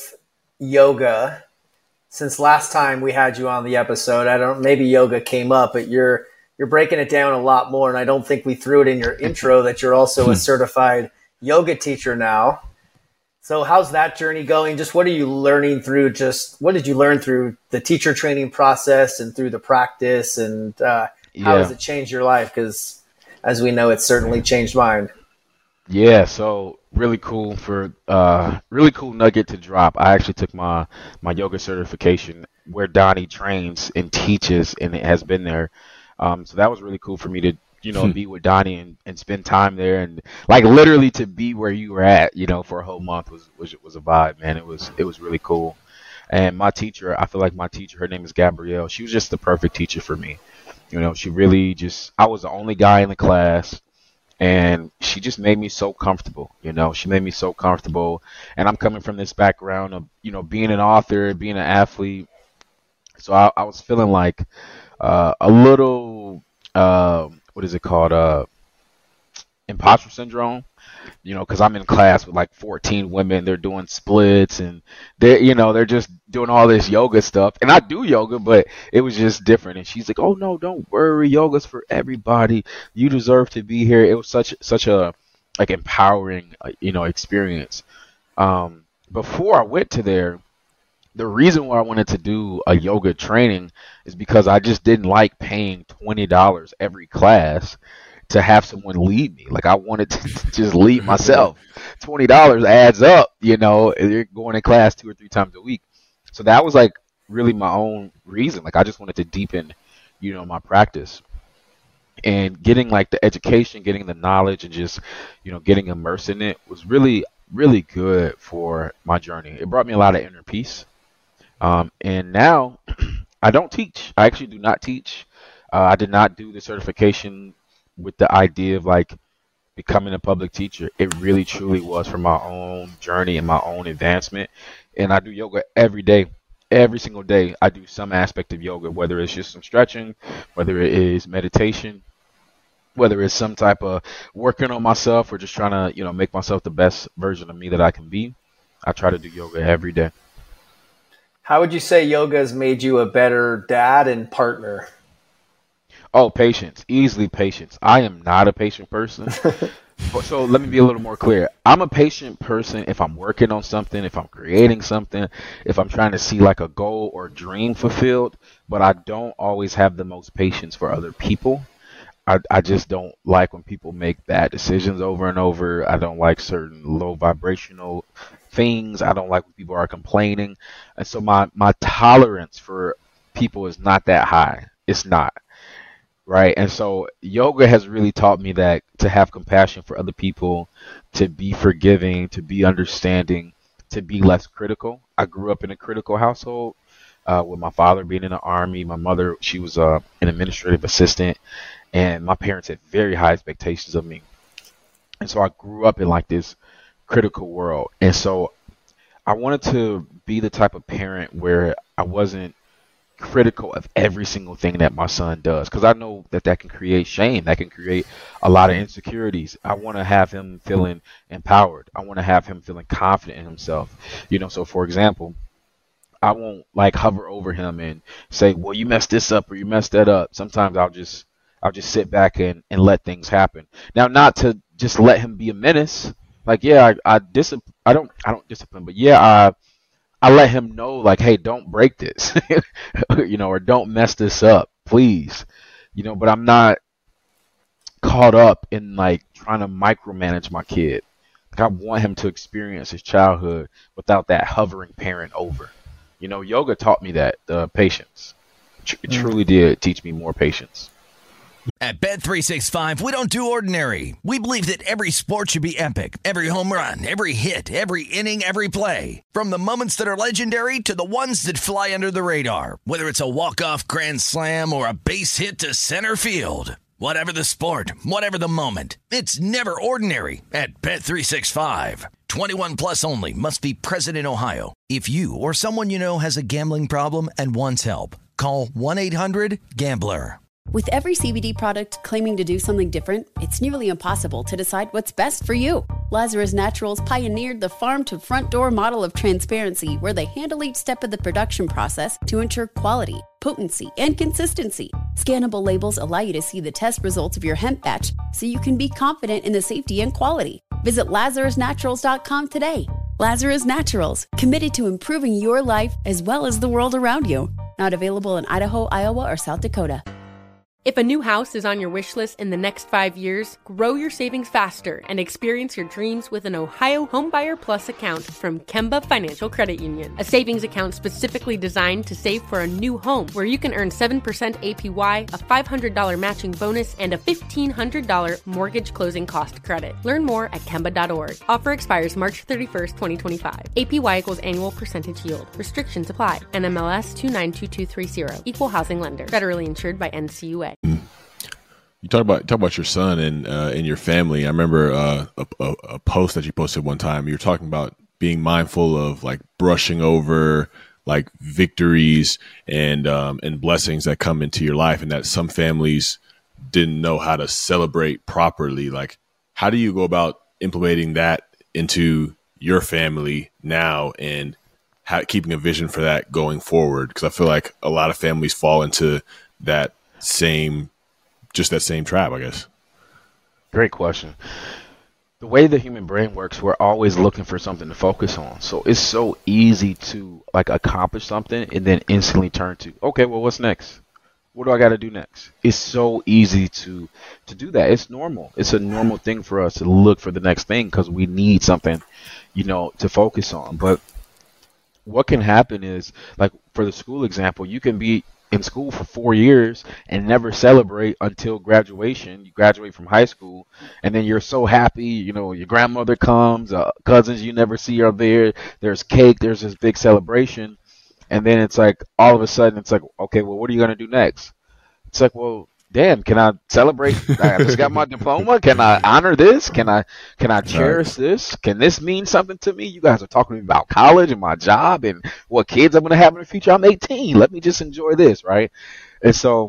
yoga since last time we had you on the episode. I don't, maybe yoga came up, but you're, you're breaking it down a lot more. And I don't think we threw it in your intro that you're also a certified yoga teacher now. So how's that journey going? Just what are you learning through, just what did you learn through the teacher training process and through the practice, and uh, how yeah. has it changed your life? Because as we know, it's certainly changed mine. Yeah, so really cool for uh, really cool nugget to drop. I actually took my my yoga certification where Donnie trains and teaches, and it has been there. Um, so that was really cool for me to, you know, be with Donnie and, and spend time there, and like literally to be where you were at, you know, for a whole month was was was a vibe, man. It was it was really cool. And my teacher, I feel like my teacher, her name is Gabrielle. She was just the perfect teacher for me. You know, she really just, I was the only guy in the class. And she just made me so comfortable, you know, she made me so comfortable. And I'm coming from this background of, you know, being an author, being an athlete. So I, I was feeling like uh, a little, uh, what is it called? Uh, imposter syndrome, you know, because I'm in class with like fourteen women. They're doing splits and they're, you know, they're just doing all this yoga stuff. And I do yoga, but it was just different. And she's like, oh, no, don't worry. Yoga's for everybody. You deserve to be here. It was such such a like empowering, uh, you know, experience. Um, before I went to there, the reason why I wanted to do a yoga training is because I just didn't like paying twenty dollars every class to have someone lead me. Like I wanted to just lead myself. twenty dollars adds up, you know, you're going to class two or three times a week. So that was like really my own reason. Like I just wanted to deepen, you know, my practice, and getting like the education, getting the knowledge, and just, you know, getting immersed in it was really really good for my journey. It brought me a lot of inner peace. Um, and now I don't teach. I actually do not teach. Uh, I did not do the certification with the idea of like becoming a public teacher. It really truly was for my own journey and my own advancement. And I do yoga every day. Every single day I do some aspect of yoga, whether it's just some stretching, whether it is meditation, whether it's some type of working on myself or just trying to, you know, make myself the best version of me that I can be. I try to do yoga every day. How would you say yoga has made you a better dad and partner? Oh, patience. Easily patience. I am not a patient person. So let me be a little more clear. I'm a patient person if I'm working on something, if I'm creating something, if I'm trying to see like a goal or dream fulfilled, but I don't always have the most patience for other people. I, I just don't like when people make bad decisions over and over. I don't like certain low vibrational things. I don't like when people are complaining. And so my, my tolerance for people is not that high. It's not. Right. And so yoga has really taught me that to have compassion for other people, to be forgiving, to be understanding, to be less critical. I grew up in a critical household uh, with my father being in the Army. My mother, she was uh, an administrative assistant, and my parents had very high expectations of me. And so I grew up in like this critical world. And so I wanted to be the type of parent where I wasn't critical of every single thing that my son does, because I know that that can create shame, that can create a lot of insecurities. I want to have him feeling empowered. I want to have him feeling confident in himself. You know, so for example, I won't like hover over him and say, well, you messed this up or you messed that up. Sometimes I'll just I'll just sit back and, and let things happen. Now, not to just let him be a menace. Like, yeah, I I, discipl- I don't I don't discipline, but yeah, I I let him know, like, hey, don't break this, you know, or don't mess this up, please, you know, but I'm not caught up in like trying to micromanage my kid. Like, I want him to experience his childhood without that hovering parent over. You know, yoga taught me that, uh, patience. It mm. truly did teach me more patience. At Bet three sixty-five, we don't do ordinary. We believe that every sport should be epic. Every home run, every hit, every inning, every play. From the moments that are legendary to the ones that fly under the radar. Whether it's a walk-off grand slam or a base hit to center field. Whatever the sport, whatever the moment. It's never ordinary at Bet three sixty-five. twenty-one plus only. Must be present in Ohio. If you or someone you know has a gambling problem and wants help, call one eight hundred gambler. With every C B D product claiming to do something different, it's nearly impossible to decide what's best for you. Lazarus Naturals pioneered the farm-to-front-door model of transparency, where they handle each step of the production process to ensure quality, potency, and consistency. Scannable labels allow you to see the test results of your hemp batch, so you can be confident in the safety and quality. Visit lazarus naturals dot com today. Lazarus Naturals, committed to improving your life as well as the world around you. Not available in Idaho, Iowa, or South Dakota. If a new house is on your wish list in the next five years, grow your savings faster and experience your dreams with an Ohio Homebuyer Plus account from Kemba Financial Credit Union. A savings account specifically designed to save for a new home, where you can earn seven percent A P Y, a five hundred dollars matching bonus, and a fifteen hundred dollars mortgage closing cost credit. Learn more at Kemba dot org. Offer expires March thirty-first, twenty twenty-five. A P Y equals annual percentage yield. Restrictions apply. N M L S two nine two two three zero. Equal housing lender. Federally insured by N C U A. You talk about talk about your son and uh, and your family. I remember uh, a, a, a post that you posted one time. You were talking about being mindful of like brushing over like victories and um, and blessings that come into your life, and that some families didn't know how to celebrate properly. Like, how do you go about implementing that into your family now, and how, keeping a vision for that going forward? Because I feel like a lot of families fall into that same, just that same trap, I guess. Great question. The way the human brain works, we're always looking for something to focus on. So it's so easy to like accomplish something and then instantly turn to, okay, well, what's next? What do I got to do next? It's so easy to to do that. It's normal. It's a normal thing for us to look for the next thing because we need something, you know, to focus on. But what can happen is, like for the school example, you can be in school for four years and never celebrate until graduation. You graduate from high school, and then you're so happy. You know, your grandmother comes, uh, cousins you never see are there. There's cake. There's this big celebration, and then it's like all of a sudden it's like, okay, well, what are you gonna do next? It's like, well, damn, can I celebrate? I just got my diploma. Can I honor this? Can I can I cherish this? Can this mean something to me? You guys are talking to me about college and my job and what kids I'm going to have in the future. I'm eighteen. Let me just enjoy this, right? And so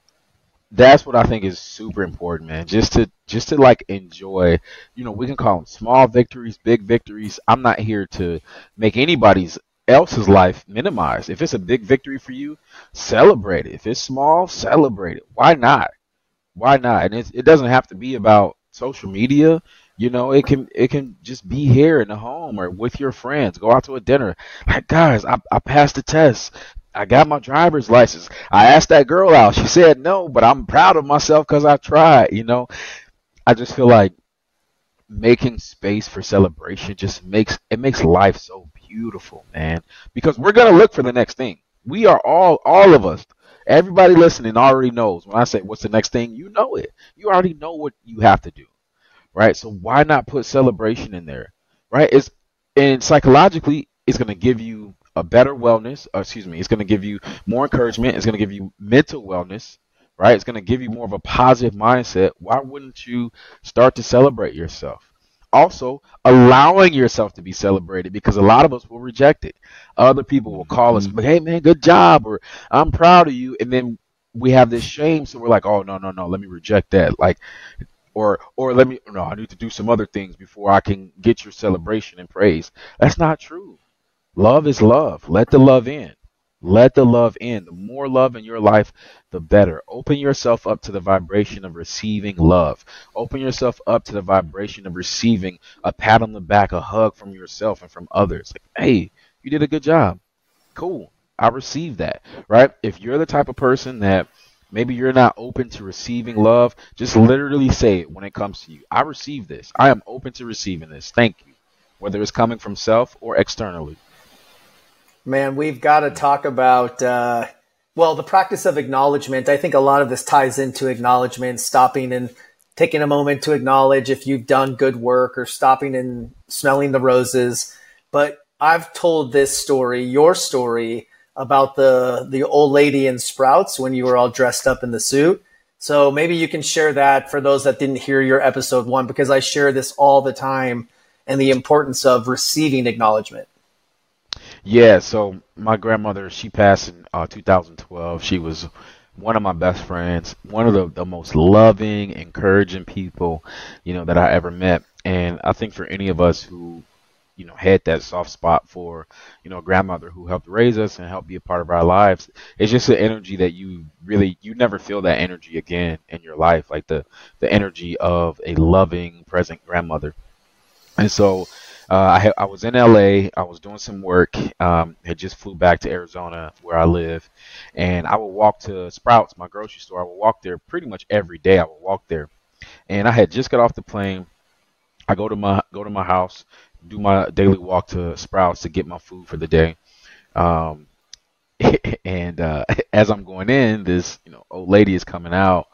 that's what I think is super important, man. Just to just to like enjoy, you know, we can call them small victories, big victories. I'm not here to make anybody's else's life minimized. If it's a big victory for you, celebrate it. If it's small, celebrate it. Why not? Why not? And it, it doesn't have to be about social media. You know, it can it can just be here in the home or with your friends. Go out to a dinner. Like, guys, I, I passed the test. I got my driver's license. I asked that girl out. She said no, but I'm proud of myself because I tried. You know, I just feel like making space for celebration just makes it makes life so beautiful, man, because we're going to look for the next thing. We are all, all of us, everybody listening already knows when I say, what's the next thing? You know it. You already know what you have to do, right? So why not put celebration in there, right? It's, and psychologically, it's going to give you a better wellness, or excuse me, it's going to give you more encouragement. It's going to give you mental wellness, right? It's going to give you more of a positive mindset. Why wouldn't you start to celebrate yourself? Also, allowing yourself to be celebrated, because a lot of us will reject it. Other people will call us, hey, man, good job, or I'm proud of you. And then we have this shame. So we're like, oh, no, no, no, let me reject that. Like, or, or let me, no, I need to do some other things before I can get your celebration and praise. That's not true. Love is love. Let the love in. Let the love in. The more love in your life, the better. Open yourself up to the vibration of receiving love. Open yourself up to the vibration of receiving a pat on the back, a hug from yourself and from others. Like, hey, you did a good job. Cool. I received that, right? If you're the type of person that maybe you're not open to receiving love, just literally say it when it comes to you. I receive this. I am open to receiving this. Thank you. Whether it's coming from self or externally. Man, we've got to talk about, uh, well, the practice of acknowledgement. I think a lot of this ties into acknowledgement, stopping and taking a moment to acknowledge if you've done good work, or stopping and smelling the roses. But I've told this story, your story, about the, the old lady in Sprouts when you were all dressed up in the suit. So maybe you can share that for those that didn't hear your episode one, because I share this all the time, and the importance of receiving acknowledgement. Yeah, so my grandmother, she passed in uh, two thousand twelve. She was one of my best friends, one of the, the most loving, encouraging people, you know, that I ever met. And I think for any of us who, you know, had that soft spot for, you know, a grandmother who helped raise us and helped be a part of our lives, it's just an energy that you really, you never feel that energy again in your life, like the, the energy of a loving, present grandmother. And so Uh, I, ha- I was in L A. I was doing some work. Um, had just flew back to Arizona, where I live, and I would walk to Sprouts, my grocery store. I would walk there pretty much every day. I would walk there, and I had just got off the plane. I go to my go to my house, do my daily walk to Sprouts to get my food for the day. Um, and uh, as I'm going in, this you know old lady is coming out,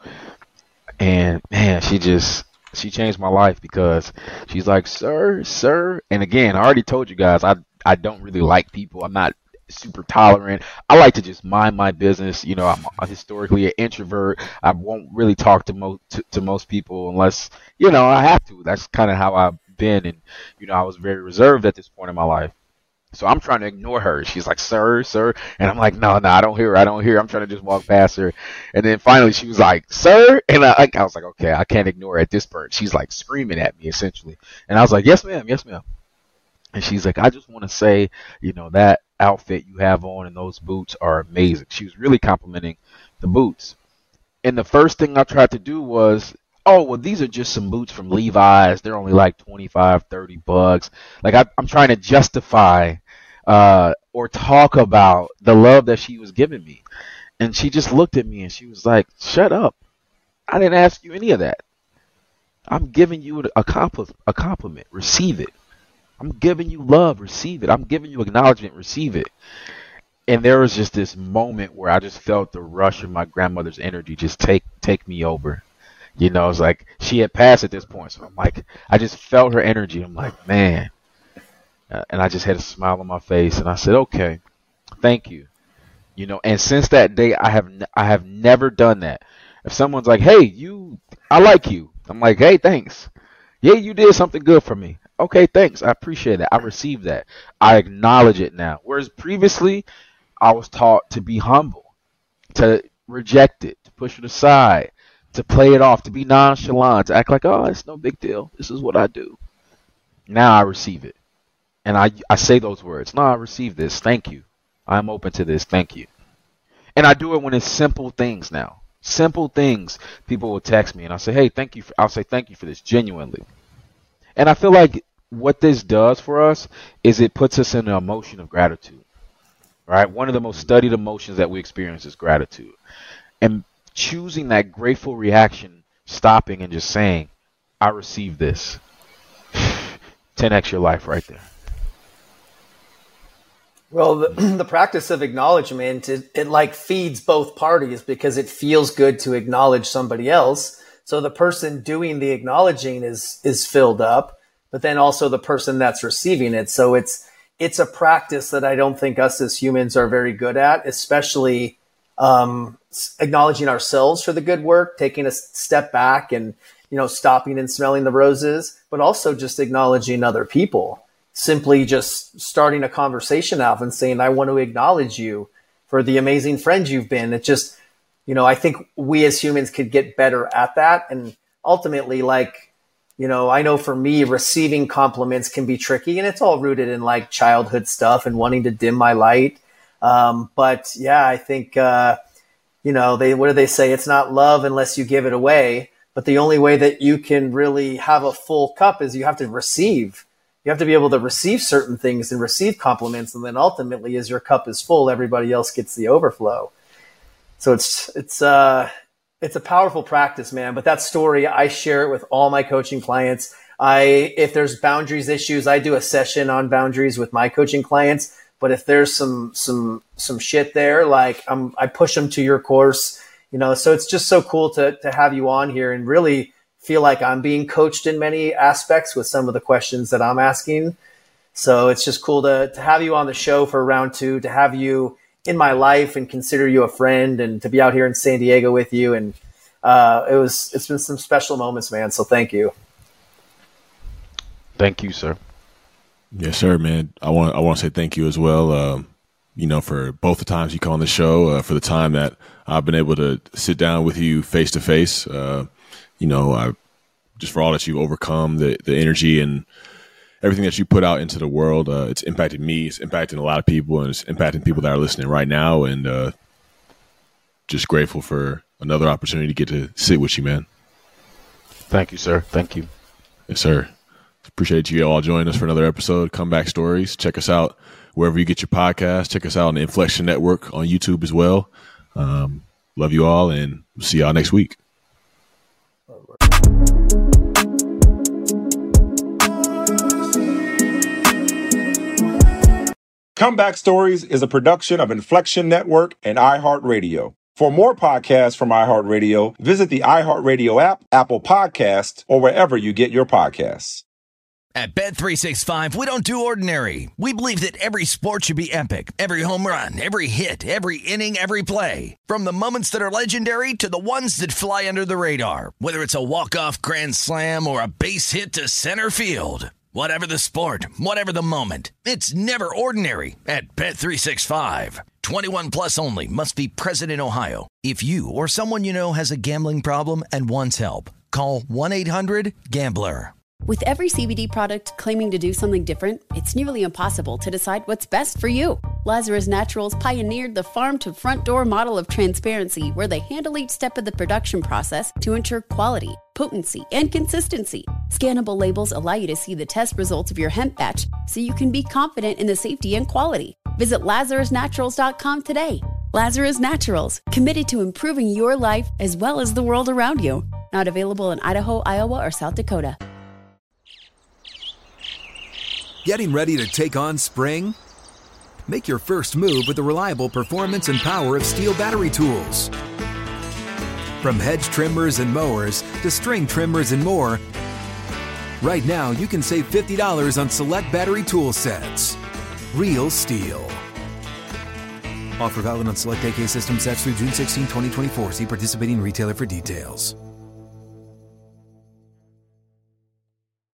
and man, she just. She changed my life, because she's like, sir, sir. And again, I already told you guys, I, I don't really like people. I'm not super tolerant. I like to just mind my business. You know, I'm historically an introvert. I won't really talk to most to, to most people unless, you know, I have to. That's kind of how I've been. And, you know, I was very reserved at this point in my life. So I'm trying to ignore her. She's like, sir, sir. And I'm like, no, no, I don't hear her. I don't hear her. I'm trying to just walk past her. And then finally she was like, sir. And I, I was like, okay, I can't ignore her at this point. She's like screaming at me essentially. And I was like, yes, ma'am. Yes, ma'am. And she's like, I just want to say, you know, that outfit you have on and those boots are amazing. She was really complimenting the boots. And the first thing I tried to do was, oh, well, these are just some boots from Levi's. They're only like twenty-five, thirty bucks. Like I, I'm trying to justify uh, or talk about the love that she was giving me. And she just looked at me and she was like, shut up. I didn't ask you any of that. I'm giving you a, compl- a compliment. Receive it. I'm giving you love. Receive it. I'm giving you acknowledgement. Receive it. and there was just this moment where I just felt the rush of my grandmother's energy just take take me over. You know, it's like she had passed at this point, so I'm like, I just felt her energy. I'm like, man, uh, and I just had a smile on my face, and I said, okay, thank you. You know, and since that day, I have n- I have never done that. If someone's like, hey, you, I like you, I'm like, hey, thanks. Yeah, you did something good for me. Okay, thanks. I appreciate that. I received that. I acknowledge it now. Whereas previously, I was taught to be humble, to reject it, to push it aside, to play it off, to be nonchalant, to act like, oh, it's no big deal. This is what I do. Now I receive it. And I, I say those words. No, I receive this. Thank you. I'm open to this. Thank you. And I do it when it's simple things now. Simple things. People will text me and I'll say, hey, thank you. For, I'll say thank you for this genuinely. And I feel like what this does for us is it puts us in an emotion of gratitude. Right? One of the most studied emotions that we experience is gratitude. And choosing that grateful reaction, stopping and just saying, I receive this. ten x your life right there. Well, the, the practice of acknowledgement, it, it like feeds both parties because it feels good to acknowledge somebody else. So the person doing the acknowledging is, is filled up, but then also the person that's receiving it. So it's, it's a practice that I don't think us as humans are very good at, especially um, acknowledging ourselves for the good work, taking a step back and, you know, stopping and smelling the roses, but also just acknowledging other people. Simply just starting a conversation out and saying, I want to acknowledge you for the amazing friend you've been. It just, you know, I think we as humans could get better at that. And ultimately, like, you know, I know for me, receiving compliments can be tricky and it's all rooted in like childhood stuff and wanting to dim my light. Um, but yeah, I think, uh, you know, they, what do they say? It's not love unless you give it away. But the only way that you can really have a full cup is you have to receive. You have to be able to receive certain things and receive compliments. And then ultimately, as your cup is full, everybody else gets the overflow. So it's, it's, uh, it's a powerful practice, man. But that story, I share it with all my coaching clients. I, if there's boundaries issues, I do a session on boundaries with my coaching clients. But if there's some, some, some shit there, like I'm, I push them to your course, you know, so it's just so cool to, to have you on here and really feel like I'm being coached in many aspects with some of the questions that I'm asking. So it's just cool to, to have you on the show for round two, to have you in my life and consider you a friend and to be out here in San Diego with you. And uh, it was, it's been some special moments, man. So thank you. Thank you, sir. Yes, sir, man. I want I want to say thank you as well. Um, you know, for both the times you come on the show, uh, for the time that I've been able to sit down with you face to face. You know, I, just for all that you've overcome, the, the energy and everything that you put out into the world. Uh, it's impacted me. It's impacting a lot of people, and it's impacting people that are listening right now. And uh, just grateful for another opportunity to get to sit with you, man. Thank you, sir. Thank you. Yes, sir. Appreciate you all joining us for another episode. Comeback Stories. Check us out wherever you get your podcast. Check us out on the Inflection Network on YouTube as well. Um, love you all, and we'll see y'all next week. Comeback Stories is a production of Inflection Network and iHeartRadio. For more podcasts from iHeartRadio, visit the iHeartRadio app, Apple Podcasts, or wherever you get your podcasts. At Bet three sixty-five, we don't do ordinary. We believe that every sport should be epic. Every home run, every hit, every inning, every play. From the moments that are legendary to the ones that fly under the radar. Whether it's a walk-off grand slam or a base hit to center field. Whatever the sport, whatever the moment, it's never ordinary at Bet three sixty-five. twenty-one plus only. Must be present in Ohio. If you or someone you know has a gambling problem and wants help, call one eight hundred gambler. With every C B D product claiming to do something different, it's nearly impossible to decide what's best for you. Lazarus Naturals pioneered the farm-to-front-door model of transparency, where they handle each step of the production process to ensure quality, potency, and consistency. Scannable labels allow you to see the test results of your hemp batch, so you can be confident in the safety and quality. Visit lazarus naturals dot com today. Lazarus Naturals, committed to improving your life as well as the world around you. Not available in Idaho, Iowa, or South Dakota. Getting ready to take on spring? Make your first move with the reliable performance and power of Steel battery tools. From hedge trimmers and mowers to string trimmers and more, right now you can save fifty dollars on select battery tool sets. Real Steel. Offer valid on select A K system sets through June sixteenth, twenty twenty-four. See participating retailer for details.